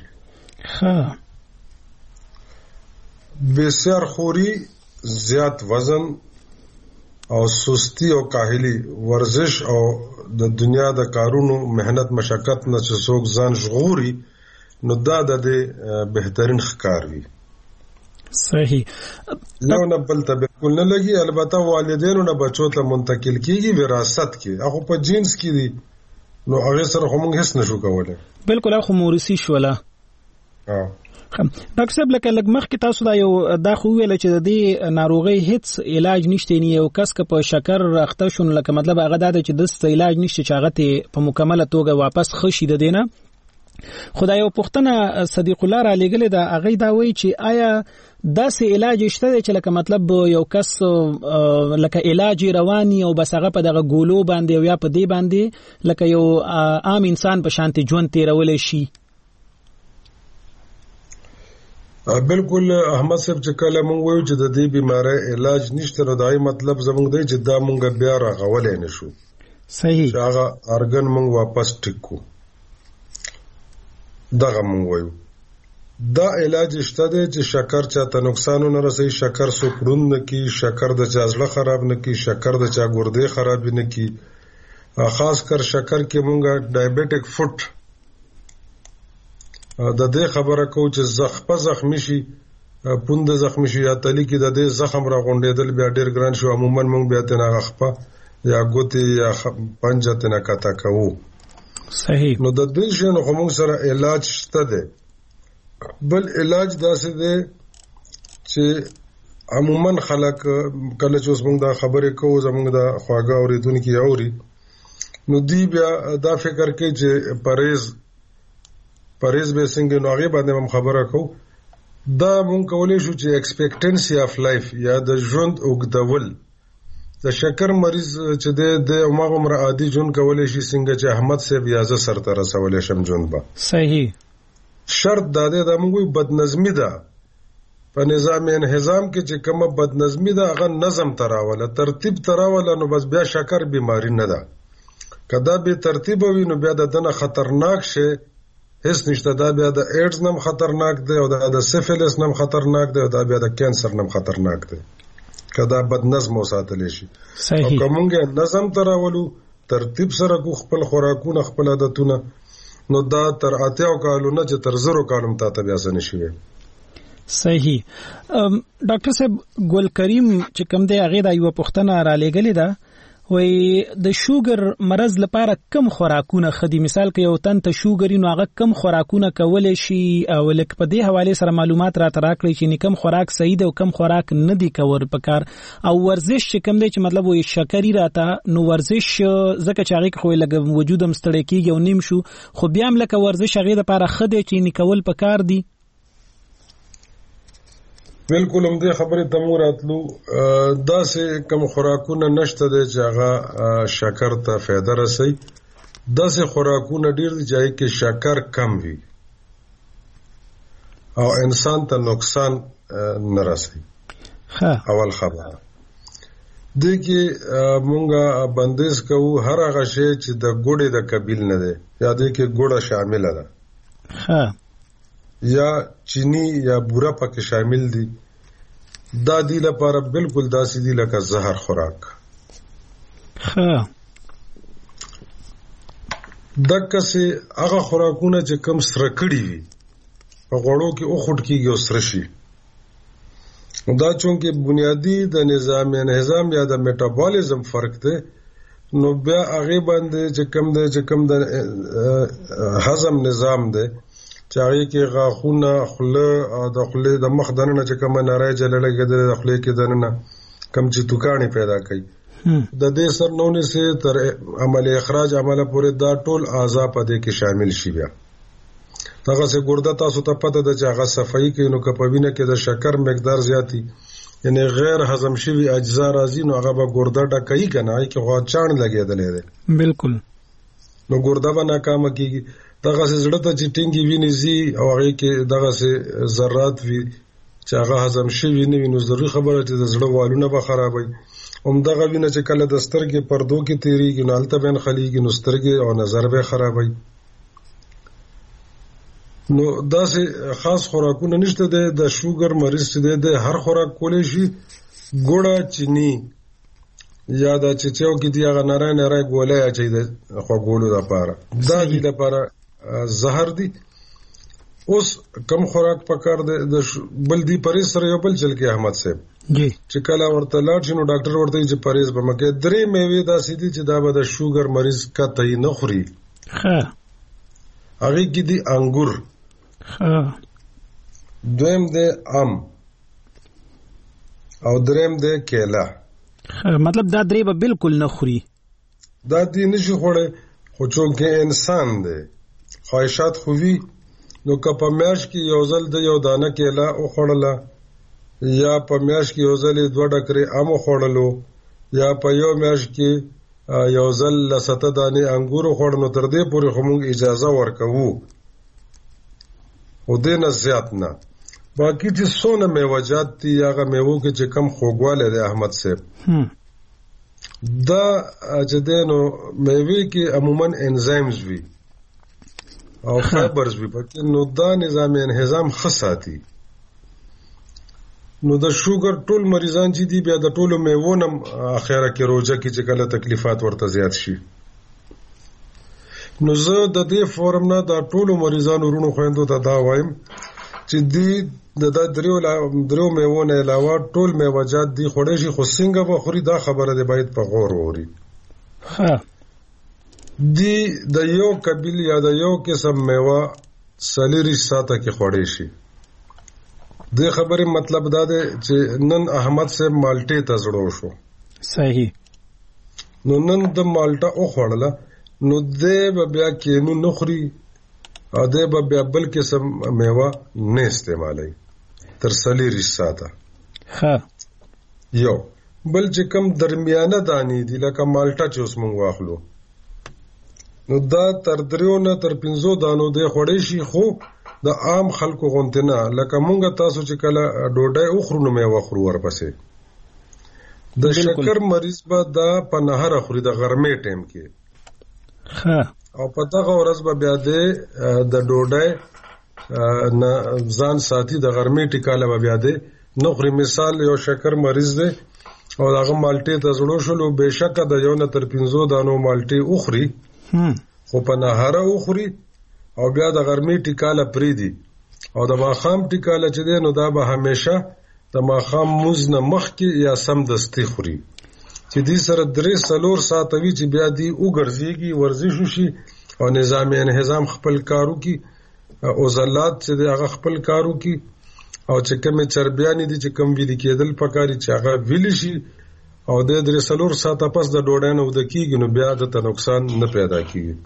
بسیار خوري، زیات وزن او سستی او کاهلی، ورزش او د دنیا د کارونو مهنت مشقت نه چې څوک ځان ژغوري نو دا د بهترین ښکار وي. صحیح. یو نه بل ته بالکل نه لګي. البته والدینو نه بچو ته منتقل کیږي وراثت کې، هغه په جنس کې دي نو هغه سره هم هیڅ نشو کولای. بالکل هغه موروثي شوله. ډاکټر صاحب لکه لږ مخکې تاسو دا یو دا خو ویل چې د دې ناروغۍ هیڅ علاج نشته، نه یو کس که په شکر اخته شون لکه مطلب هغه دا چې د علاج نشته چې هغه ته په مکمله توګه واپس خشي د دینه. خدای یو پښتنه صدیق الله را لېږلې دا هغه دا وایي چې آیا داسې علاج شته چې لکه مطلب یو کس لکه علاج رواني او بس هغه په دغه ګولو باندې او یا په دې باندې لکه یو عام انسان په شانتي ژوند تیرول شي؟ بالکل احمد صاحب چې کله مونږ وایو چې د دې بیماری علاج نشته نو دا مطلب زموږ دی چې دا مونږ بیا راغولې نشو. صحیح. چې هغه ارګن مونږ واپس ټیکو دغه مونږ وایو. دا علاج شته دی چې شکر چاته نقصان نه رسي، شکر سکرون نه کی، شکر د چا زړه خراب نه کی، شکر د چا ګردې خراب نه کی. خاص کر شکر کې مونږ ډایبټیک فوټ د دې خبره کو چې زخمی شي، پوند زخمی شي یا تلی کې د دې زخم را غونډېدل بیا ډېر ګران شو. عموما مونږ بیا تنه غخپه یا ګوتې یا پنجه تنه کته کوو. صحیح. نو د دې شنو کوم سره علاج شته ده. بل علاج داسې ده چې عموما خلک کله چې اوس موږ دا خبرې کوو زموږ د خواږه اوریدونکو اوري نو دی بیا دا فکر کوي چې پرهیز به څنګه نو هغه باندې هم خبره کوو. دا مونږ کولای شو چې ایکسپیکټنسي اف لایف یا د ژوند اوږدول د شکر مریض چې د عمر عادي ژوند کولای شي څنګه چې احمد صاحب یازه سر ته رسولې شم ژوند به. صحیح. شرط دا ده د موږ بدنظمی ده په نظام انهضام کې چې کومه بدنظمی ده هغه نظم تراوله ترتیب تراوله نو بس بیا شکر بیماری نه ده. کدا به ترتیب وي نو بیا د دنه خطرناک شي هیڅ نشته. دا بیا د ایډز نم خطرناک دی او د سیفیلس نم خطرناک دی او دا بیا د کینسر نم خطرناک دی کدا بد نظم وساتل شي. صحیح. او کومګه نظم تراولو ترتیب سره کو خپل خوراکونه خپل عادتونه نو دا تر 80 کالو نه چې تر 0 کالو ته بیا څه نشي. صحیح. ډاکټر صاحب ګل کریم چې کوم دی هغه د یو پښتنه را لګلې ده وای د شوګر مرض لپاره کم خوراکونه خدي مثال کې یو تن ته شوګر نو هغه کم خوراکونه کول شي او لکه په دې حواله سره معلومات را تراکړي چې کم خوراک صحیح دی او کم خوراک نه دی کور پکار او ورزش چې کم دی چې مطلب وای شکرې راته نو ورزش زکه چې هغه خو لګ وجودم ستړی کیږي او نیم شو خو بیا هم لکه ورزش هغه لپاره خدي چې کول پکار دی. بالکل هم دې خبرې ته مو راتلو. دا سه کوم خوراکونه نشته دي چې هغه شکر ته فایده رسي. دا سه خوراکونه ډیر دي چې کې شکر کم وي او انسان ته نقصان نه رسي. اول خبره دې کې مونږه بندیز کوو هر هغه شی چې د ګوړې د قبیل نه دی یا دې کې ګوړه شامل ده یا چینی یا بورا پکې شامل دي. دا دی لپاره بالکل داسې دي لکه زهر خوراک. دغه سه هغه خوراکونه چې کم سره کړی وي په غوړو کې او خټ کېږي او سره شي. دا چونکه بنیادی د نظام انهضام یا د میټابولیزم فرق دی نو بیا هغه باندې چې کم د هضم نظام دی چې هغه کې غاښونه خله او د خله د مخ دننه چې کومه نارای جلړه کېدل د خله کې دننه کم چې توکانی پیدا کوي د دې سر نونې سه تر عمل اخراج عمله پورې دا ټول اعضاء په دې کې شامل شي. بیا هغه سه ګرده تاسو ته پته ده چې هغه صفائی کوي نو کپوینه کې د شکر مقدار زیاتی یعنی غیر هضم شوی اجزا راځي نو هغه به ګرده ډکای کنه چې غوا چاڼ لګیدلې ده. بالکل. نو ګرده به ناکامه کیږي. دغه زړه ته چې ټینګي ویني زی او هغه کې دغه ذرات وي چې هغه هضم شوی نه وي نو ضروري خبره چې د زړه والونه به خرابوي. دغه وینه چې کله د سترګې پردو کې تیریږي نو هلته به خلیږي نو سترګې او نظر به خرابوي. نو داسې خاص خوراکونه نشته ده. د شوګر مریض چې ده هر خوراک کولی شي. ګوړه چینی یا د چچو کې دی هغه نارای ګولای اچي د خوګولو لپاره دا دی لپاره زهر دی. اوس کم خوراک پکار د بل دی پرهیز سره یو بل چل کې احمد صاحب جی چې کله ورته لاړ شنو ډاکټر ورته چې پرهیز به مکه درې میوه داسې دي چې دا به د شوګر مریض کته نه خوري. هغه کې دی انګور دویم دی ام او دریم دی کیلا. مطلب دا درې به بالکل نه خوري. دا دی نشي خوړې خو چونکه انسان دی خواهشات خووي نو که په میاش کې یو ځل د یو دانه کیلا او خوړله یا په میاش کې یو ځل 2 ډکرې ام خوړلو یا په یو میاش کې یو ځل 7 دانې انګور خوړنو تر دې پورې خو موږ اجازه ورکوو او دې نه زیات نه. باقی چې څونه میوجات دي هغه میوو کې چې کم خوږواله دی احمد صاحب دا چې دینو میوه کې عموما انزایمز وي او فایبرز وي پکې نو دا نظام انهضام خاصاتي. نو د شوګر ټول مریضان چې دي بیا د ټولو میوونم اخره کې روزه کې چې کله تکلیفات ورته زیات شي نو زه د دې فورم نه د ټولو مریضانو ورونو خويندو ته دا وایم چې دی د دریو میوونه علاوه ټول میوجات دي خوړې شي خو څنګه به خوري دا خبره ده باید په غور ووري. ها دی د یو قبیل یا د یو قسم میوه سلیری ساته کې خوړې شي. د خبرې مطلب دا دی چې نن احمد صاحب مالټې ته زړو شو. صحیح. نو نن د مالټه او خوړله نو د بیا کینو نخري او د بیا بل قسم میوه نه استعمالي تر سلیری ساته. ها یو بل چې کم درمیانه دانی دي لکه مالټه چې اوس مونږ واخلو نو دا تر 3 نه تر 5 دانو د خوړې شي، خو د عام خلکو غونته نه لکه مونږ تاسو چې کله ډوډۍ اخرو نو مې وخرو ورپسې. د شکر مریض به دا په نهر خوري د غرمې ټیم کې. ها او په دغه ورځ به بیا د ډوډۍ نه ځان ساتي، د غرمې ټیکاله به بیا نو خوري. مثال یو شکر مریض دی او هغه مالټې ته زړو شلو، بهشکه د 1 نه تر 5 دانو مالټې اخري خو په نهر اخري او بیا د غرمې ټیکاله پریدي او د ماخام ټیکاله چې دی نو دا به همیشه د ماخام موز نه مخکې یا سم دستي خوري چې دې سره 3-4 ساعت وی چې بیا دی وګرځيږي، ورزش وشي او نظام انهضام خپل کارو کی او زلات چې دی هغه خپل کارو کی او چې کومه چربیانې دي چې کوم ویل کېدل پکاري چې هغه ویل شي او د 3-4 ساعت پس د ډوډۍ نه ود کېږي نو بیا د نقصان نه پیدا کیږي.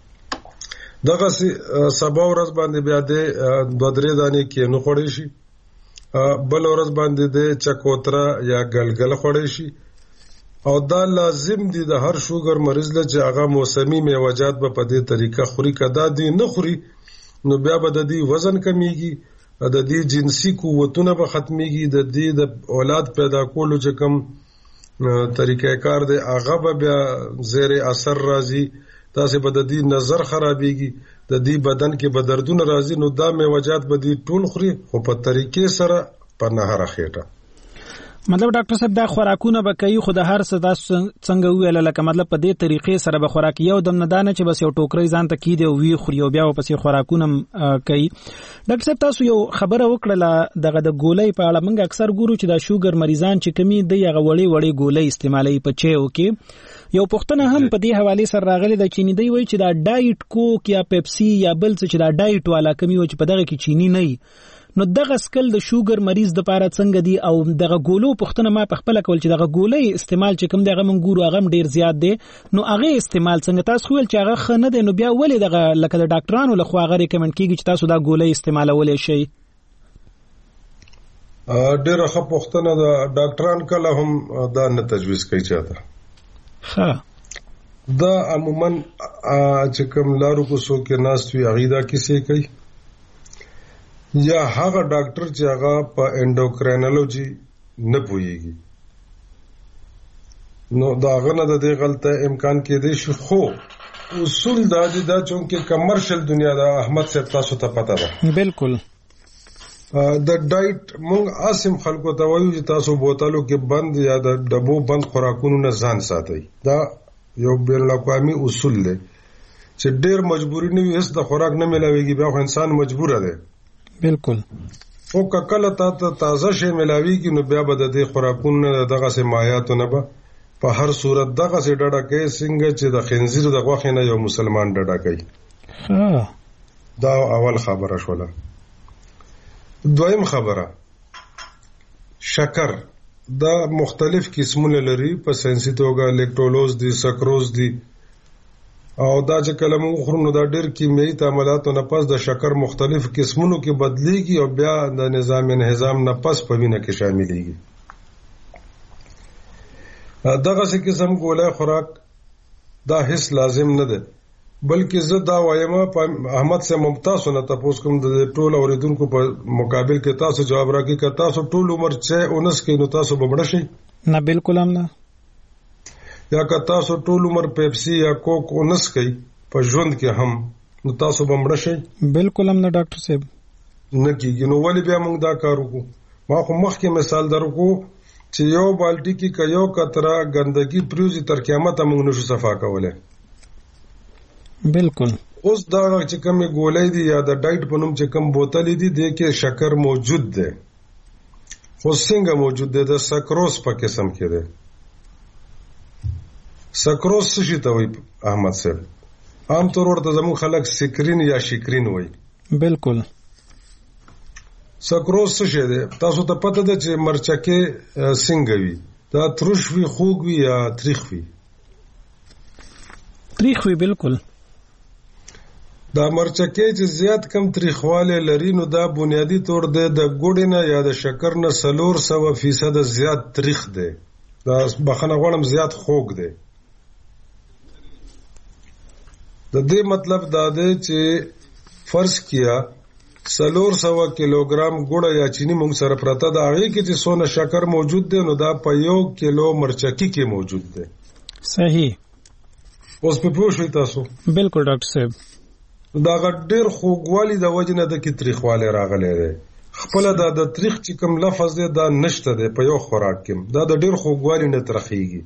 دغه سبا ورځ باندې بیا د 2-3 دانې کې نو خوړې شي، بل ورځ باندې د چکوترا یا ګلګل خوړې شي او دا لازم دي د هر شوګر مریض له چې هغه موسمي میوجات په دې طریقه خوري. کدا دي نه خوري نو بیا به د دې وزن کمیږي، د دې جنسي قوتونه به ختميږي، د دې د اولاد پیدا کولو چې کوم طریقې کار دی هغه به بیا زیر اثر راځي، تاسو به د دې نظر خرابيږي، د دې بدن کې به دردونه راځي. نو دا میوجات به دې ټول خوري خو په طریقې سره په نهر خېټه. مطلب ډاکټر صاحب دا خوراکونه به کوي خو د هر څه تاسو څنګه ویل لکه مطلب په دې طریقې سره به خوراک یو دم نه دانه چې بس یو ټوکرې ځان ته کیده او وی خوري او بیا پسې خوراکونه کوي. ډاکټر صاحب تاسو یو خبره وکړه دغه د ګولۍ په اړه. موږ اکثر ګورو چې دا شوګر مریضان چې کمی دی هغه وړي ګولۍ استعمالوي په چایو کې. یو پښتنه هم په دې حواله سره راغلي د چینی دی وای چې دا ډایټ کوک یا پیپسي یا بل څه چې دا ډایټ والا کمی و چې په دغه کې چینی نه نو دغه سکل د شوګر مریض د پاره څنګه دی او دغه ګولو پښتنه ما په خپل کول چې دغه ګولې استعمال چې کوم دغه من ګورو هغه ډیر زیات دی نو هغه استعمال څنګه تاسو ویل چې هغه خنه دی نو بیا ولې دغه لکه د ډاکټرانو له خوا هغه ریکمند کیږي چې تاسو دا ګولې استعمالولې شي؟ ډیر ښه پښتنه د ډاکټران کله هم دا نه تجویز کوي چاته. ها دا عموما چې کوم لارو کو سو کې ناس وی عقیده کیسه کوي یا هغه ډاکټر چې هغه په انډوکراینولوژي نه پوهیږي نو دا غنه د دې غلطه امکان کې دی شو. خو اصول دا دي دا چونکه کمرشل دنیا دا احمد صاحب تاسو ته پتا ده بالکل. د ډایټ مونږ اسیم خلکو ته وایو چې تاسو بوتلو کې بند یا د ډبو بند خوراکونو نه ځان ساتئ. دا یو بین الاقوامي اصول دی چې ډېر مجبوری نه وي هیڅ د خوراک نه ملاويږي بیا خو انسان مجبور دی. بالکل. او کله تازه شی ملاويږي نو بیا به د دې خوراکونو دغه سه مایاتو نه به په هر صورت دغه سه ډډه کوي څنګه چې د خنزیر د غوښې نه یو مسلمان ډډه کوي. دا اول خبره شوله. دویم خبره شکر دا مختلف قسمونه لري په ساينسي توګه لیکټولوز دي، سکروز دي او دا چې کلمه خورو نو دا ډېر کیمیاوي تعاملاتو نه پس د شکر مختلف قسمونو کې بدليږي او بیا د نظام انهضام نه پس په وینه کې شاملېږي. دغه څه قسم ګولای خوراک دا هیڅ لازم نه ده بلکې زه دا وایم په احمد سے ممتاز نه تاسو کوم د ټول اوریدونکو په مقابل کې تاسو جواب راکړئ که تاسو ټول عمر 19 کې نو تاسو بمړ شئ؟ نه بالکل هم نه. یا که تاسو ټول عمر پیپسي یا کوک 19 کې په ژوند کې هم نو تاسو بمړ شئ؟ بالکل هم نه ډاکټر صاحب نه کیږي. نو ولې بیا موږ دا کار وکړو؟ ما خو مخکې مثال درکو چې یو بالټي کې یو کتره ګندګي پریوزي تر قیامت موږ نشو صفا کولای. بالکل. اوس دا چې کوم ګولې دي یا د ډایټ په نوم چې کوم بوتل دي د کې شکر موجود ده خو څنګه موجود ده؟ د سکروز په قسم کې ده. سکروز څه شي ته وایي احمد صاحب؟ عام طور ورته زموږ خلک سکرین یا شکرین وایي. بالکل. سکروز څه شي دی؟ تاسو ته پته ده چې مرچکې څنګه وي؟ دا ترش وي، خوږ وي یا تریخ وي؟ تریخ وي. بالکل. دا مرچکې چې زیات کم تریخواله لري نو دا بنیادی طور د ګوډ نه یا د شکر نه 400% زیات تریخ دی. دا بخنه غواړم زیات خوږ دی. د دې مطلب دا دی چې فرض کیا 400 کیلوګرام ګوړه یا چینی موږ سره پراته ده، هغه کې چې څونه شکر موجود دی نو دا په 1 کیلو مرچکی کې موجود دی. صحیح. اوس په پوه شئ تاسو؟ بالکل ډاکټر صاحب. دا ډېر خوږوالی د وجه نه د کې تریخوالی راغلی دی. خپل دا د تریخ چې کوم لفظ دی دا نشته دی په یو خوراک کې، دا د ډېر خوږوالی نه ترخیږي.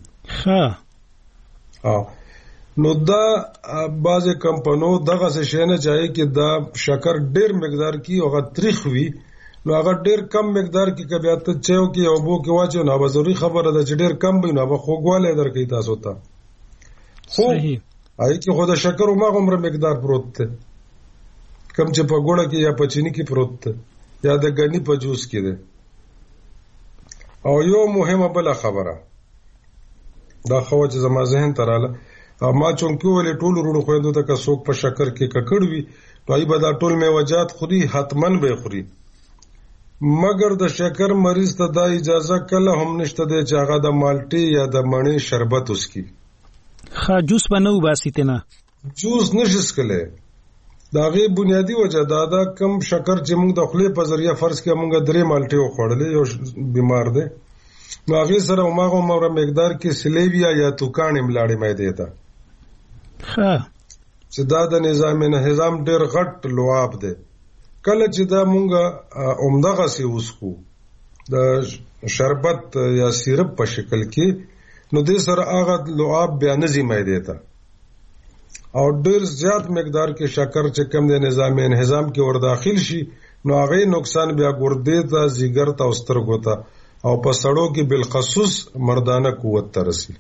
نو دا بعضې کمپنو دغه څه شی نه چاهي چې دا شکر ډېر مقدار کې هغه تریخ وي نو هغه ډېر کم مقدار کې که بیا ته چایو کې او اوبو کې واچو نو به ضروري خبره ده چې ډېر کم وي نو به خوږوالی درکوي تاسو ته. صحیح. هغې کې خو د شکر هماغومره مقدار پروت دی کم چې په ګوړه کې یا په چیني کې پروت دی یا د ګني په جوس کې دی. او یو مهمه بله خبره دا خو چې زما ذهن ته راله، ما چونکې ولې ټولو وروڼو خویندو ته که څوک په شکر کې ککړ وي نو هغوی به دا ټول میوجات خوري، حتما به یې خوري، مګر د شکر مریض ته دا اجازه کله هم نشته دی چې هغه د مالټې یا د مڼې شربت وڅکي. جوس به نه وباسي تېنه، جوس نشي څکلی. د هغې بنیادي وجه دا ده کم شکر چې موږ د خولې په ذریعه فرض کړه موږ 3 مالټې وخوړلې، یو بیمار دی نو هغې سره هماغومره مقدار کې سلیویا یا توکاڼې ملاړې معدې ته چې دا د نظام ډېر غټ لعاب دی. کله چې دا مونږ همدغسې وڅښو د شربت یا سیرپ په شکل کې نو دې سره هغه لعاب بیا نه ځي معدې ته او ډېر زیات مقدار کې شکر چې کم د نظام انهضام کې ورداخل شي نو هغې نقصان بیا ګردې ته، ځیګر ته او سترګو ته او په سړو کې بالخصوص مردانه قوت ته رسي.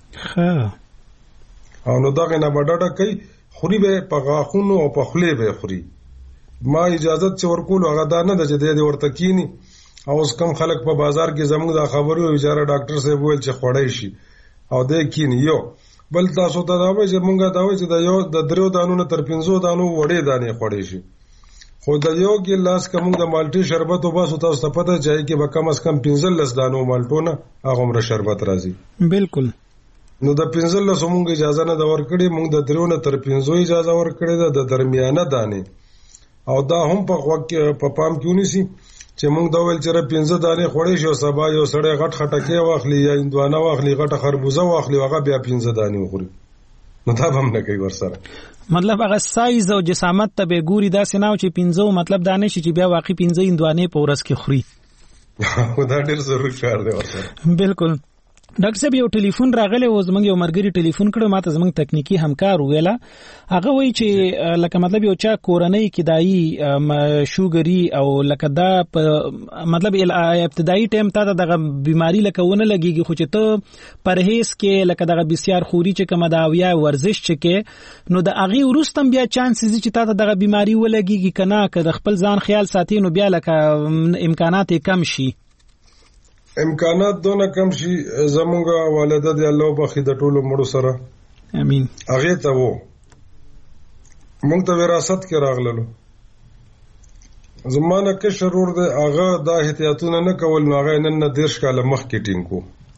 او نو دغه نه به ډډه کوي، خوري به په غاښونو او په خولې به خوري. ما اجازت چې ورکولو هغه دا نه ده چې دی ورته کینی او اوس کم خلک په بازار کې زموږ دا خبرې وي بیچاره ډاکټر صاحب وویل چې خوړی شي او دی کینی. یو بل تاسو ته دا وایي چې مونږ دا وایي چې د 3 دانو نه تر 5 دانو وړې دانې خوړی شي، خو د یو ګیلاس که مونږ د مالټې شربت وباسو تاسو ته پته چې هغې کې به کم از کم 15 دانو مالټو نه هغومره شربت راځي. بالکل. نو د 15 مونږ اجازه نه ده ورکړې، مونږ د 3 نه تر 5 اجازه ورکړې ده د درمیانه دانې. او دا هم په پام کې ونیسي چې مونږ دا ویل چې 15 دانې خوړې شي او سبا یو سړی غټ خټکی واخلي یا هندوانه واخلي، غټه خربوزه واخلي، هغه بیا 15 دانې وخوري نو دا به هم نه کوي ورسره. مطلب هغه سایز او جسامت ته به ګوري، داسې نه چې 15 مطلب دا نه شي چې بیا واقعي 15 هندوانې په ورځ کې خوري. دا ډېر ضروري کار دی ورسره. بالکل. ډاکټر صاحب یو ټلیفون راغلی و، زموږ یو ملګري ټلیفون کړو، ماته زموږ تکنیکی همکار ویله، هغه وایي چې لکه مطلب یو چا کورنۍ کدایي شوګري او لکه دا مطلب ابتدایي ټایم ته دغه بیماری لکه ونه لګیږي، خو چې ته پرهیز کې لکه دغه بسیار خوري چې کومه دا یا ورزش چې کې نو د هغې وروسته بیا چانسز چې تا ته دغه بیماری ولګیږي که نه، که د خپل ځان خیال ساتي نو بیا لکه امکانات یې کم شي. امکانات دونه کم شي. زمونږ والده دی الله وبخي د ټولو مړو سره امین، هغې ته و مونږ ته وراثت کې راغللو. زما نه کشر ورور دی، هغه دا احتیاطونه نه کول نو هغه نن نه 10 کاله مخکې ټینګ کو.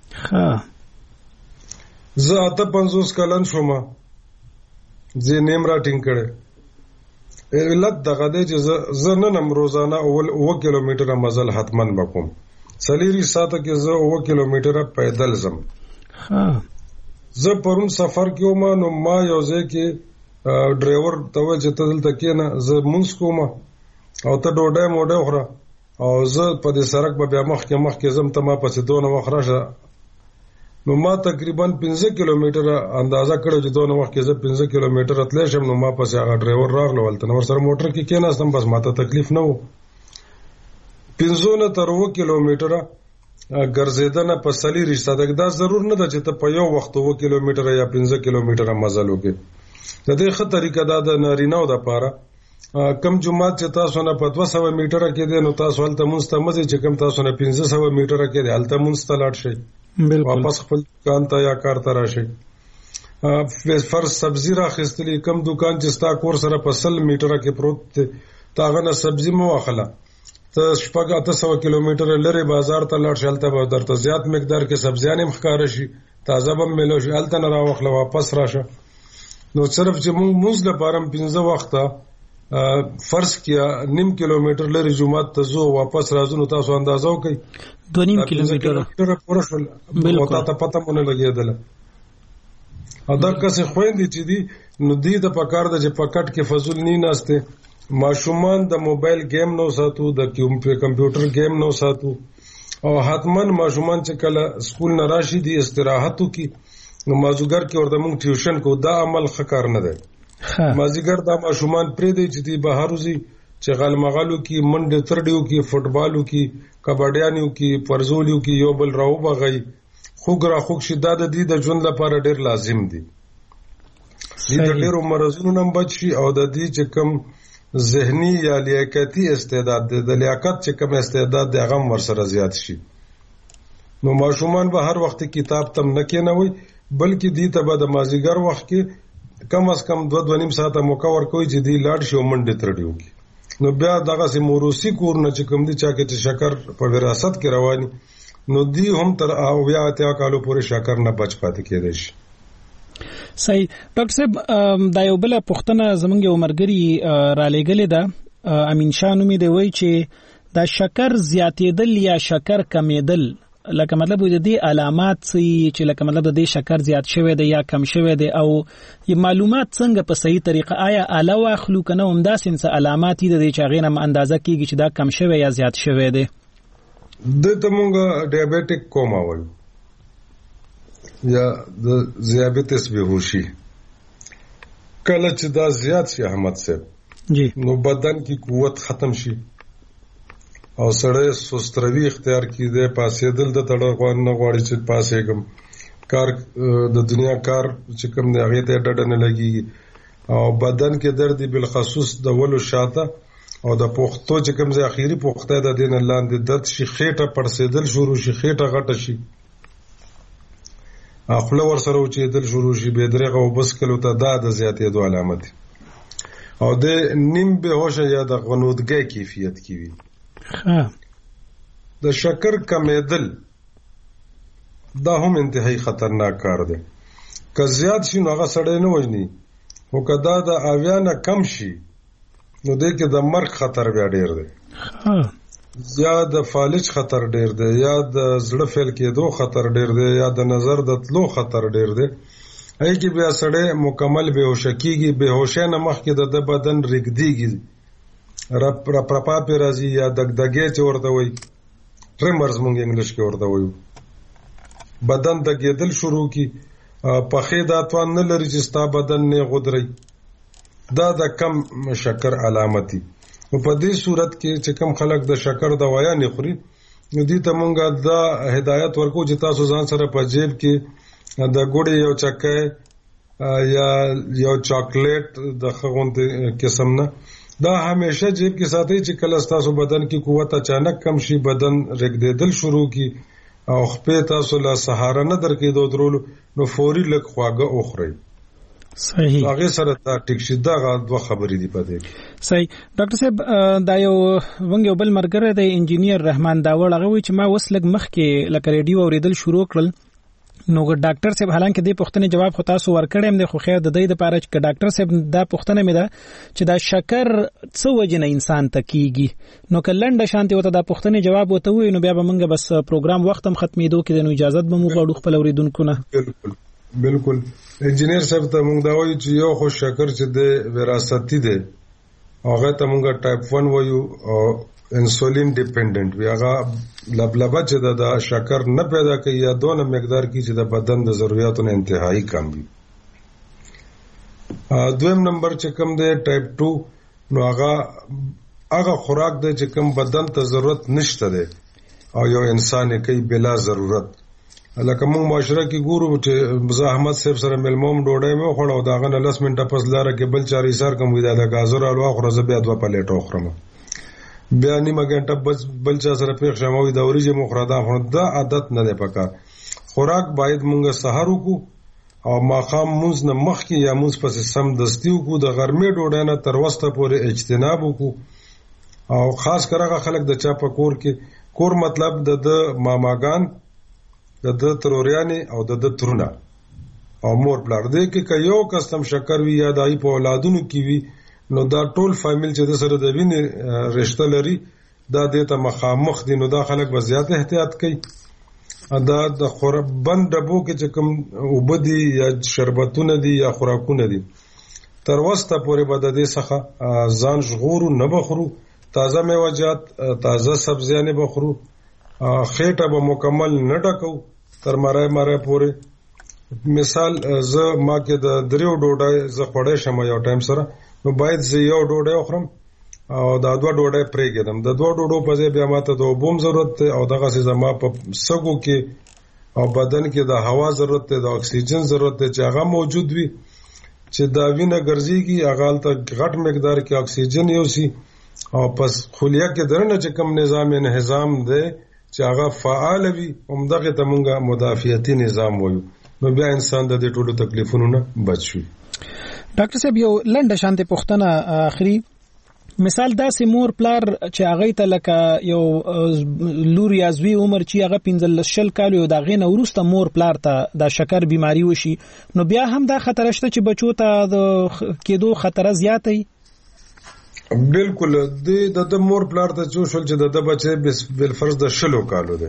زه 58 کلن شوم، زه نیم را ټینګ کړی. علت دغه دی چې زه نن هم روزانه 9 کیلومتره مزل حتما بکوم. سلیری ساته کې زه 9 کیلومتره پیدل زم. زه پرون سفر کې وم نو ما یو ځای کې ډرایور ته وویل چې ته دلته کښېنه، زه مونځ کوم او ته ډوډۍ موډۍ وخوره او زه په دې سړک به بیا مخکې ځم، ته ما پسې دونه وخت راشه. نو ما تقریبا 15 کیلومتره اندازه کړو چې دونه وخت کې زه 15 کیلومتره تلی شم. نو ما پسې هغه ډرایور راغلو، هلته نو ورسره موټر کې کېناستم، بس ما ته تکلیف نه و. 15 نه تر 9 کیلومتره ګرځیدنه په سلی رښتیا دا ضرور نه ده چې ته په یو وخت 2 کیلومتره یا 15 کیلومتره مزل وکې. د دې ښه طریقه دا د نارینه‌و دپاره کم جمعات چې تاسو نه په 200 میټره کې دی نو تاسو هلته مونځ ته مځئ، چې کم تاسو نه 1500 میټره کې دی هلته مونځ ته لاړ شئ، واپس خپل دکان ته یا کار ته راشئ. فرض سبزي راخیستلی، کم دکان چې ستا کور سره په 100 میټره کې پروت دی ته هغه نه سبزي مه واخله، ته 800 کیلومتره لرې بازار ته لاړ شې، هلته به درته زیات مقدار کې سبزیان هم ښکاره شي، تازه به هم میلو شي، هلته نه راواخله واپس راشه. نو صرف چې مونږ مونځ لپاره 15 وخته فرض کیا 9 کیلومتر لري جمعات ته زو واپس راځو، نو تاسو اندازه وکړئ 2.5 کیلومتر پوره شول، او تاسو پته مونږ لګیدل. ادا کسه خويندې چې دي نو دې د پکار د چې پکټ کې فزول نه ناشته، ماشومان د موبایل گیم نو ساتو، د کمپیوټر گیم نو ساتو، او حتمن ماشومان چې کله سکول نه راشي دي استراحتو کې نو مازوګر کې ورته مونږ ټیوشن کو، دا عمل خکار نه دی. مازیګر دا ماشومان پرې دی چې دی بهر وزي، چې غلمغلو کې منډه ترډیو کې فوټبالو کې کبډیانو کې پرزولیو کې یو بل راو بغي خوګرا خوګ شي، دا د دې د ژوند لپاره ډیر لازم دي. دې د ډیرو مرزونو نه بچي او د دې چې کم ذهني یا لیاقتي استعداد دی، د لیاقت چې کم استعداد دی هغه ورسره زیات شي. نو ماشومان به هر وخت کتاب تم نه کېنوي، بلکې دې ته به د مازیګر وخت کې کم از کم 2.5 ساعته موقع ورکوي چې دی لاړ شي او منډه ترډیو کی. نو بیا دغه سي موروثي کور نه چې کوم دي چا کې چې شکر په وراثت کې رواني، نو دی هم تر او بیا ته کالو پورې شکر نه بچ پاتې کېدای شي. صحیح. ډاکټر صاحب دا یو بل پوښتنه زمونږ عمرګری را لګلې ده، امین شاه نومې دی، وایي چې دا شکر زیاتېدل یا شکر کمیدل لکه مطلب د دې علامات چې لکه مطلب د دې شکر زیات شوی دی یا کم شوی دی، او معلومات څنګه په صحیح طریقه آیا اعلی واخلو کنه همدا سنس علامات دي چې هغه نه اندازه کیږي چې دا کم شوی یا زیات شوی دی؟ د تمونګ ډیابټیک کوما وایي یا د ذیابیطس بهوشي، کله چې دا زیات شي احمد صاحب جی نو بدن کی قوت ختم شي او سړی سستروي اختیار کیده، پاسېدل د تړغوان نه غواړي چې پاسېګم، کار د دنیا کار چې کوم دی هغه ته ډډه نه لګي، او بدن کې درد بالخصوص د ولو شاته او د پوختو چې کوم ځای اخیری پوخته د دین لاندې درد شي، خېټه پړسېدل شروع شي، خېټه غټه شي، خپل ور سره اوچېدل شروع شي، به درغه او بس کلو ته دا د زیاتېدو علامت او د نیم به هوش یا د غنودګۍ کیفیت کی وي. د شکر کمیدل دا هم انتهایی خطرناک کار دی، که زیات شي نو هغه سړی نه وژني، خو که دا د اویا نه کم شي نو دې کې د مرګ خطر بیا ډیر دی، یا د فالج خطر ډیر دی، یا د زړه فیل کېدو خطر ډیر دی، یا د نظر د تلو خطر ډیر دی. ای کې بیا سړی مکمل بهوش کېږي، بهوشۍ نه مخکې د بدن رګديږي، پرپا پی راځي، یا دګدګې چې ورته وایي ټریمرز مونږ انګلیش کې ورته وایو، بدن دګېدل شروع کی، پخې دا توان نه لري چې ستا بدن نه غدري، دا د کم شکر علامتي. او په دې صورت کې چې کم خلک د شکر دوايا نه خوري نو دې ته مونږ دا هدایت ورکو چې تاسو ځان سره په جیب کې د ګوړې یو چکه یا یو چاکلیټ د خغونته قسم نه دا همیشه جیب کې ساتي، چې کله تاسو بدن کې قوت اچانک کم شي، بدن رګدېدل شروع کی او خپې تاسو لا سهارا نه درکې دوه درولو نو فوري لک خواګه اوخري. صحیح. هغه سره دا ټیک شي، دا دوه خبرې دي پدې. صحیح. ډاکټر صاحب دا یو ونګ بل مرګره د انجینیر رحمان داوړ هغه وی چې ما وسلګ مخ کې لکه ریډیو اوریدل شروع کړل، نو ډاکټر صاحب حالانکه دې پوښتنې جواب خو تاسو ورکړم نه، خو خیر د دې لپاره چې ډاکټر صاحب دا پوښتنه مې ده چې دا شکر څه وجنه انسان ته کیږي، نو کلنډه شانتي وته دا پوښتنې جواب وته وي، نو بیا به موږ بس پروګرام وختم ختمېدو کې نو اجازه به موږ غواړو خپل اوریدونکو نه. بالکل انجینیر صاحب ته موږ دا وایو چې یو خو شکر چې د وراثتي دی، هغه ته موږ ټایپ 1 وایو او انسولین ډیپندنت وی، هغه لبلبه چې د شکر نه پیدا کوي یا دونه مقدار کې چې د بدن د ضرورتو نه انتهایی کم وي. دویم نمبر چې کوم دی ټایپ 2 نو هغه خوراک دی چې کوم بدن ته ضرورت نشته دی او یو انسان کوي بلا ضرورت. لکه موږ معاشره کې ګورو چې احمد صاحب سره ملموم ډوډۍ مې خوړه او داغه نه 10 منټه پس لاره کې بل چاري سر کوم وي دا غازر الوا خو زه بیا 2 پلیټ خورم، بیا نیمه غنټه بل چا سره پیښ شموي دا وريجه مخردا خو دا عادت نه دی پکار. خوراک باید موږ سحر وکړو او ماقام مونږ نه مخکې یا مونږ پس سم دستی وکړو، د غرمې ډوډۍ نه تر وسته پورې اجتناب وکړو. او خاص کرغه خلک د چا په کور کې کور مطلب د ماماګان د تروریانې او د ترونه او مور پلار دې کې یو کستم شکر وی یا دای په اولادونو کې وی نو دا ټول فامیل چې د سره د وینې رشتہ لري دا دې ته مخامخ دي، نو دا خلک به زیات احتیاط کوي. دا د بند ډبو کې چې کوم وبدي یا شربتونه دي یا خوراکونه دي تر وسته پورې به د دې څخه ځان ژغورو، نه بخورو، تازه میوجات تازه سبزیانې بخورو، خېټه به مکمل نه ډکو تر مرای پورې. مثال زه ما کې د دریو ډوډۍ زه خوړې شم یو ټایم سره، نو باید زه یو ډوډۍ وخورم او دا 2 ډوډۍ پرېږدم. د 2 ډوډو په ځای بیا ماته د اوبوم ضرورت دی او دغه څه زما په سګو کې او بدن کې د هوا ضرورت دی، د اکسیجن ضرورت دی چې هغه موجود وي، چې دا وینه ګرځيږي هغه ته غټ مقدار کې اکسیجن یوسي او پس خلیه کې درنه چې کوم نظام دی چې هغه فعال وي، همدغه ته مونږه مدافعتي نظام وایو، نو بیا انسان د دې ټولو تکلیفونو نه بچ شي. ډاکټر صاحب یو لنډه شانته پوښتنه اخري، مثال دا سي مور پلار چې هغه ته لکه یو لور یا زوی عمر چې هغه 15 کال یو دا غینه ورسته مور پلار ته د شکر بیماری وشي، نو بیا هم دا خطر شته چې بچو ته د کېدو خطر زیات دی. بالکل د مور پلار ته چوشل چې د بچي بل فرض د 10 کالو دی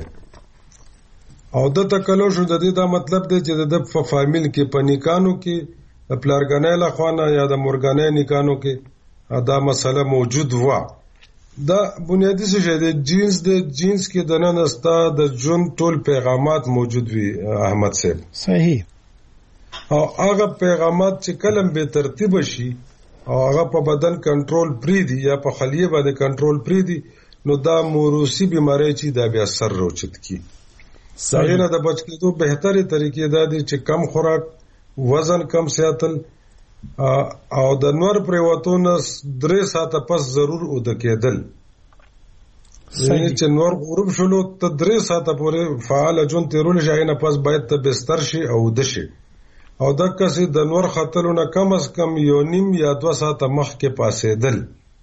او د تکلو شو د دې دا مطلب دی چې د فامیل کې پنیکانو کې پلارګنې له خوانه یا د مورګنې نکانو کې دا مسله موجود و. دا بنیادی څه دی جینز کې د نن استا د جون ټول پیغامات موجود وي احمد صاحب. صحیح. او هغه پیغامات چې کلم به ترتیب شي او هغه په بدن کنټرول پریدي یا په خلیه باندې کنټرول پریدي، نو دا موروثي بیماری چې دا بیا سر روچت کی. صحیح نه د بچ کېدو بهتري طریقې دا دي چې کم خوراک، وزن کم ساتل او د نور پریوتونه 3 ساعته پس ضرور ود کېدل. یعنی چې نور غروب شلو ته 3 ساعته پورې فعال جون تیرول شي نه پس باید ته بستر شي او د شي او د کسي د نور خطرونه کم از کم 1.5 یا 2 ساعته مخ کې پاسېدل.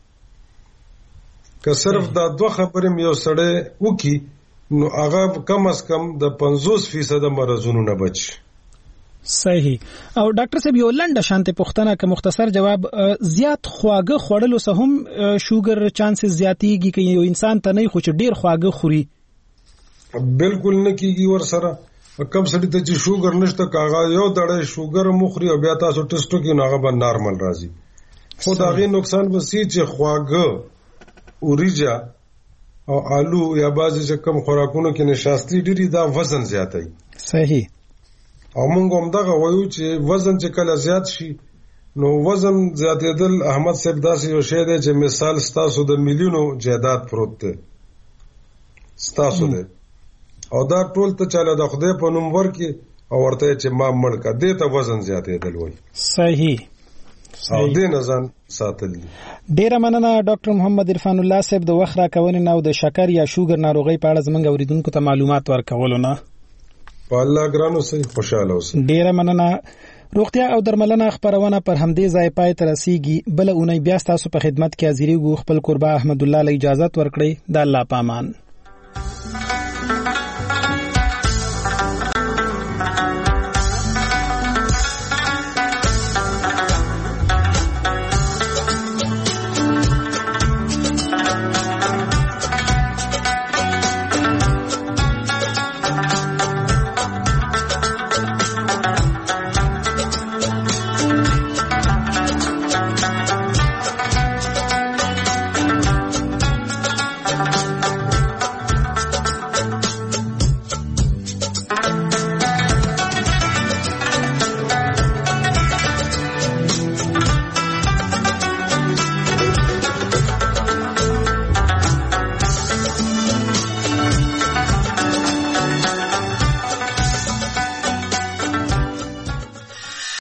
که صرف دا 2 خبرې یو سړی وکي نو هغه کم از کم د 50% مرزونو نه بچ. صحیح. او ډاکټر صاحب یو لنډه شانته پوښتنه که مختصر جواب، زیات خواږه خوړلو سره هم شوګر چانسز زیاتېږي که یو انسان ته نه خو چې ډیر خواږه خوري؟ بالکل نه کیږي. ور سره کم سړی ته چې شوګر نشته کاغه یو دړې شوګر مخري او بیا تاسو ټیسټو کې هغه به نارمل راځي، خو دا غي نقصان وسی چې خواږه اوریجا او آلو یا بعضی چې کم خوراکونو کې نشاستي ډیری دا وزن زیاتوي. صحیح. او موږ هم دغه وایو چې وزن چې کله زیات شي نو وزن زیاتېدل احمد صاحب داسې یو شی دی چې مثال ستاسو د میلیونو جایداد پروت دی ستاسو دی او دا ټول ته چاله د خدای په نوم ورکي او ورته چې ما مړ کا دې ته وزن زیاتېدل وایي. صحیح. او دې نه ځان ساتل دي. ډیره مننه ډاکټر محمد عرفان الله صاحب د وخت راکونې نه او د شکر یا شوګر ناروغي په اړه زموږ اوریدونکو ته معلومات ورکولو نه. په الله ګرانو سي خوشاله اوسئ. ډیره مننه. روغتیا او درملنه خبرونه پر همدې ځای پای ته رسیږي. بل اونۍ بیا تاسو په خدمت کې حاضرېږو. خپل قربا احمد الله له اجازه ورکړي. د الله پامان.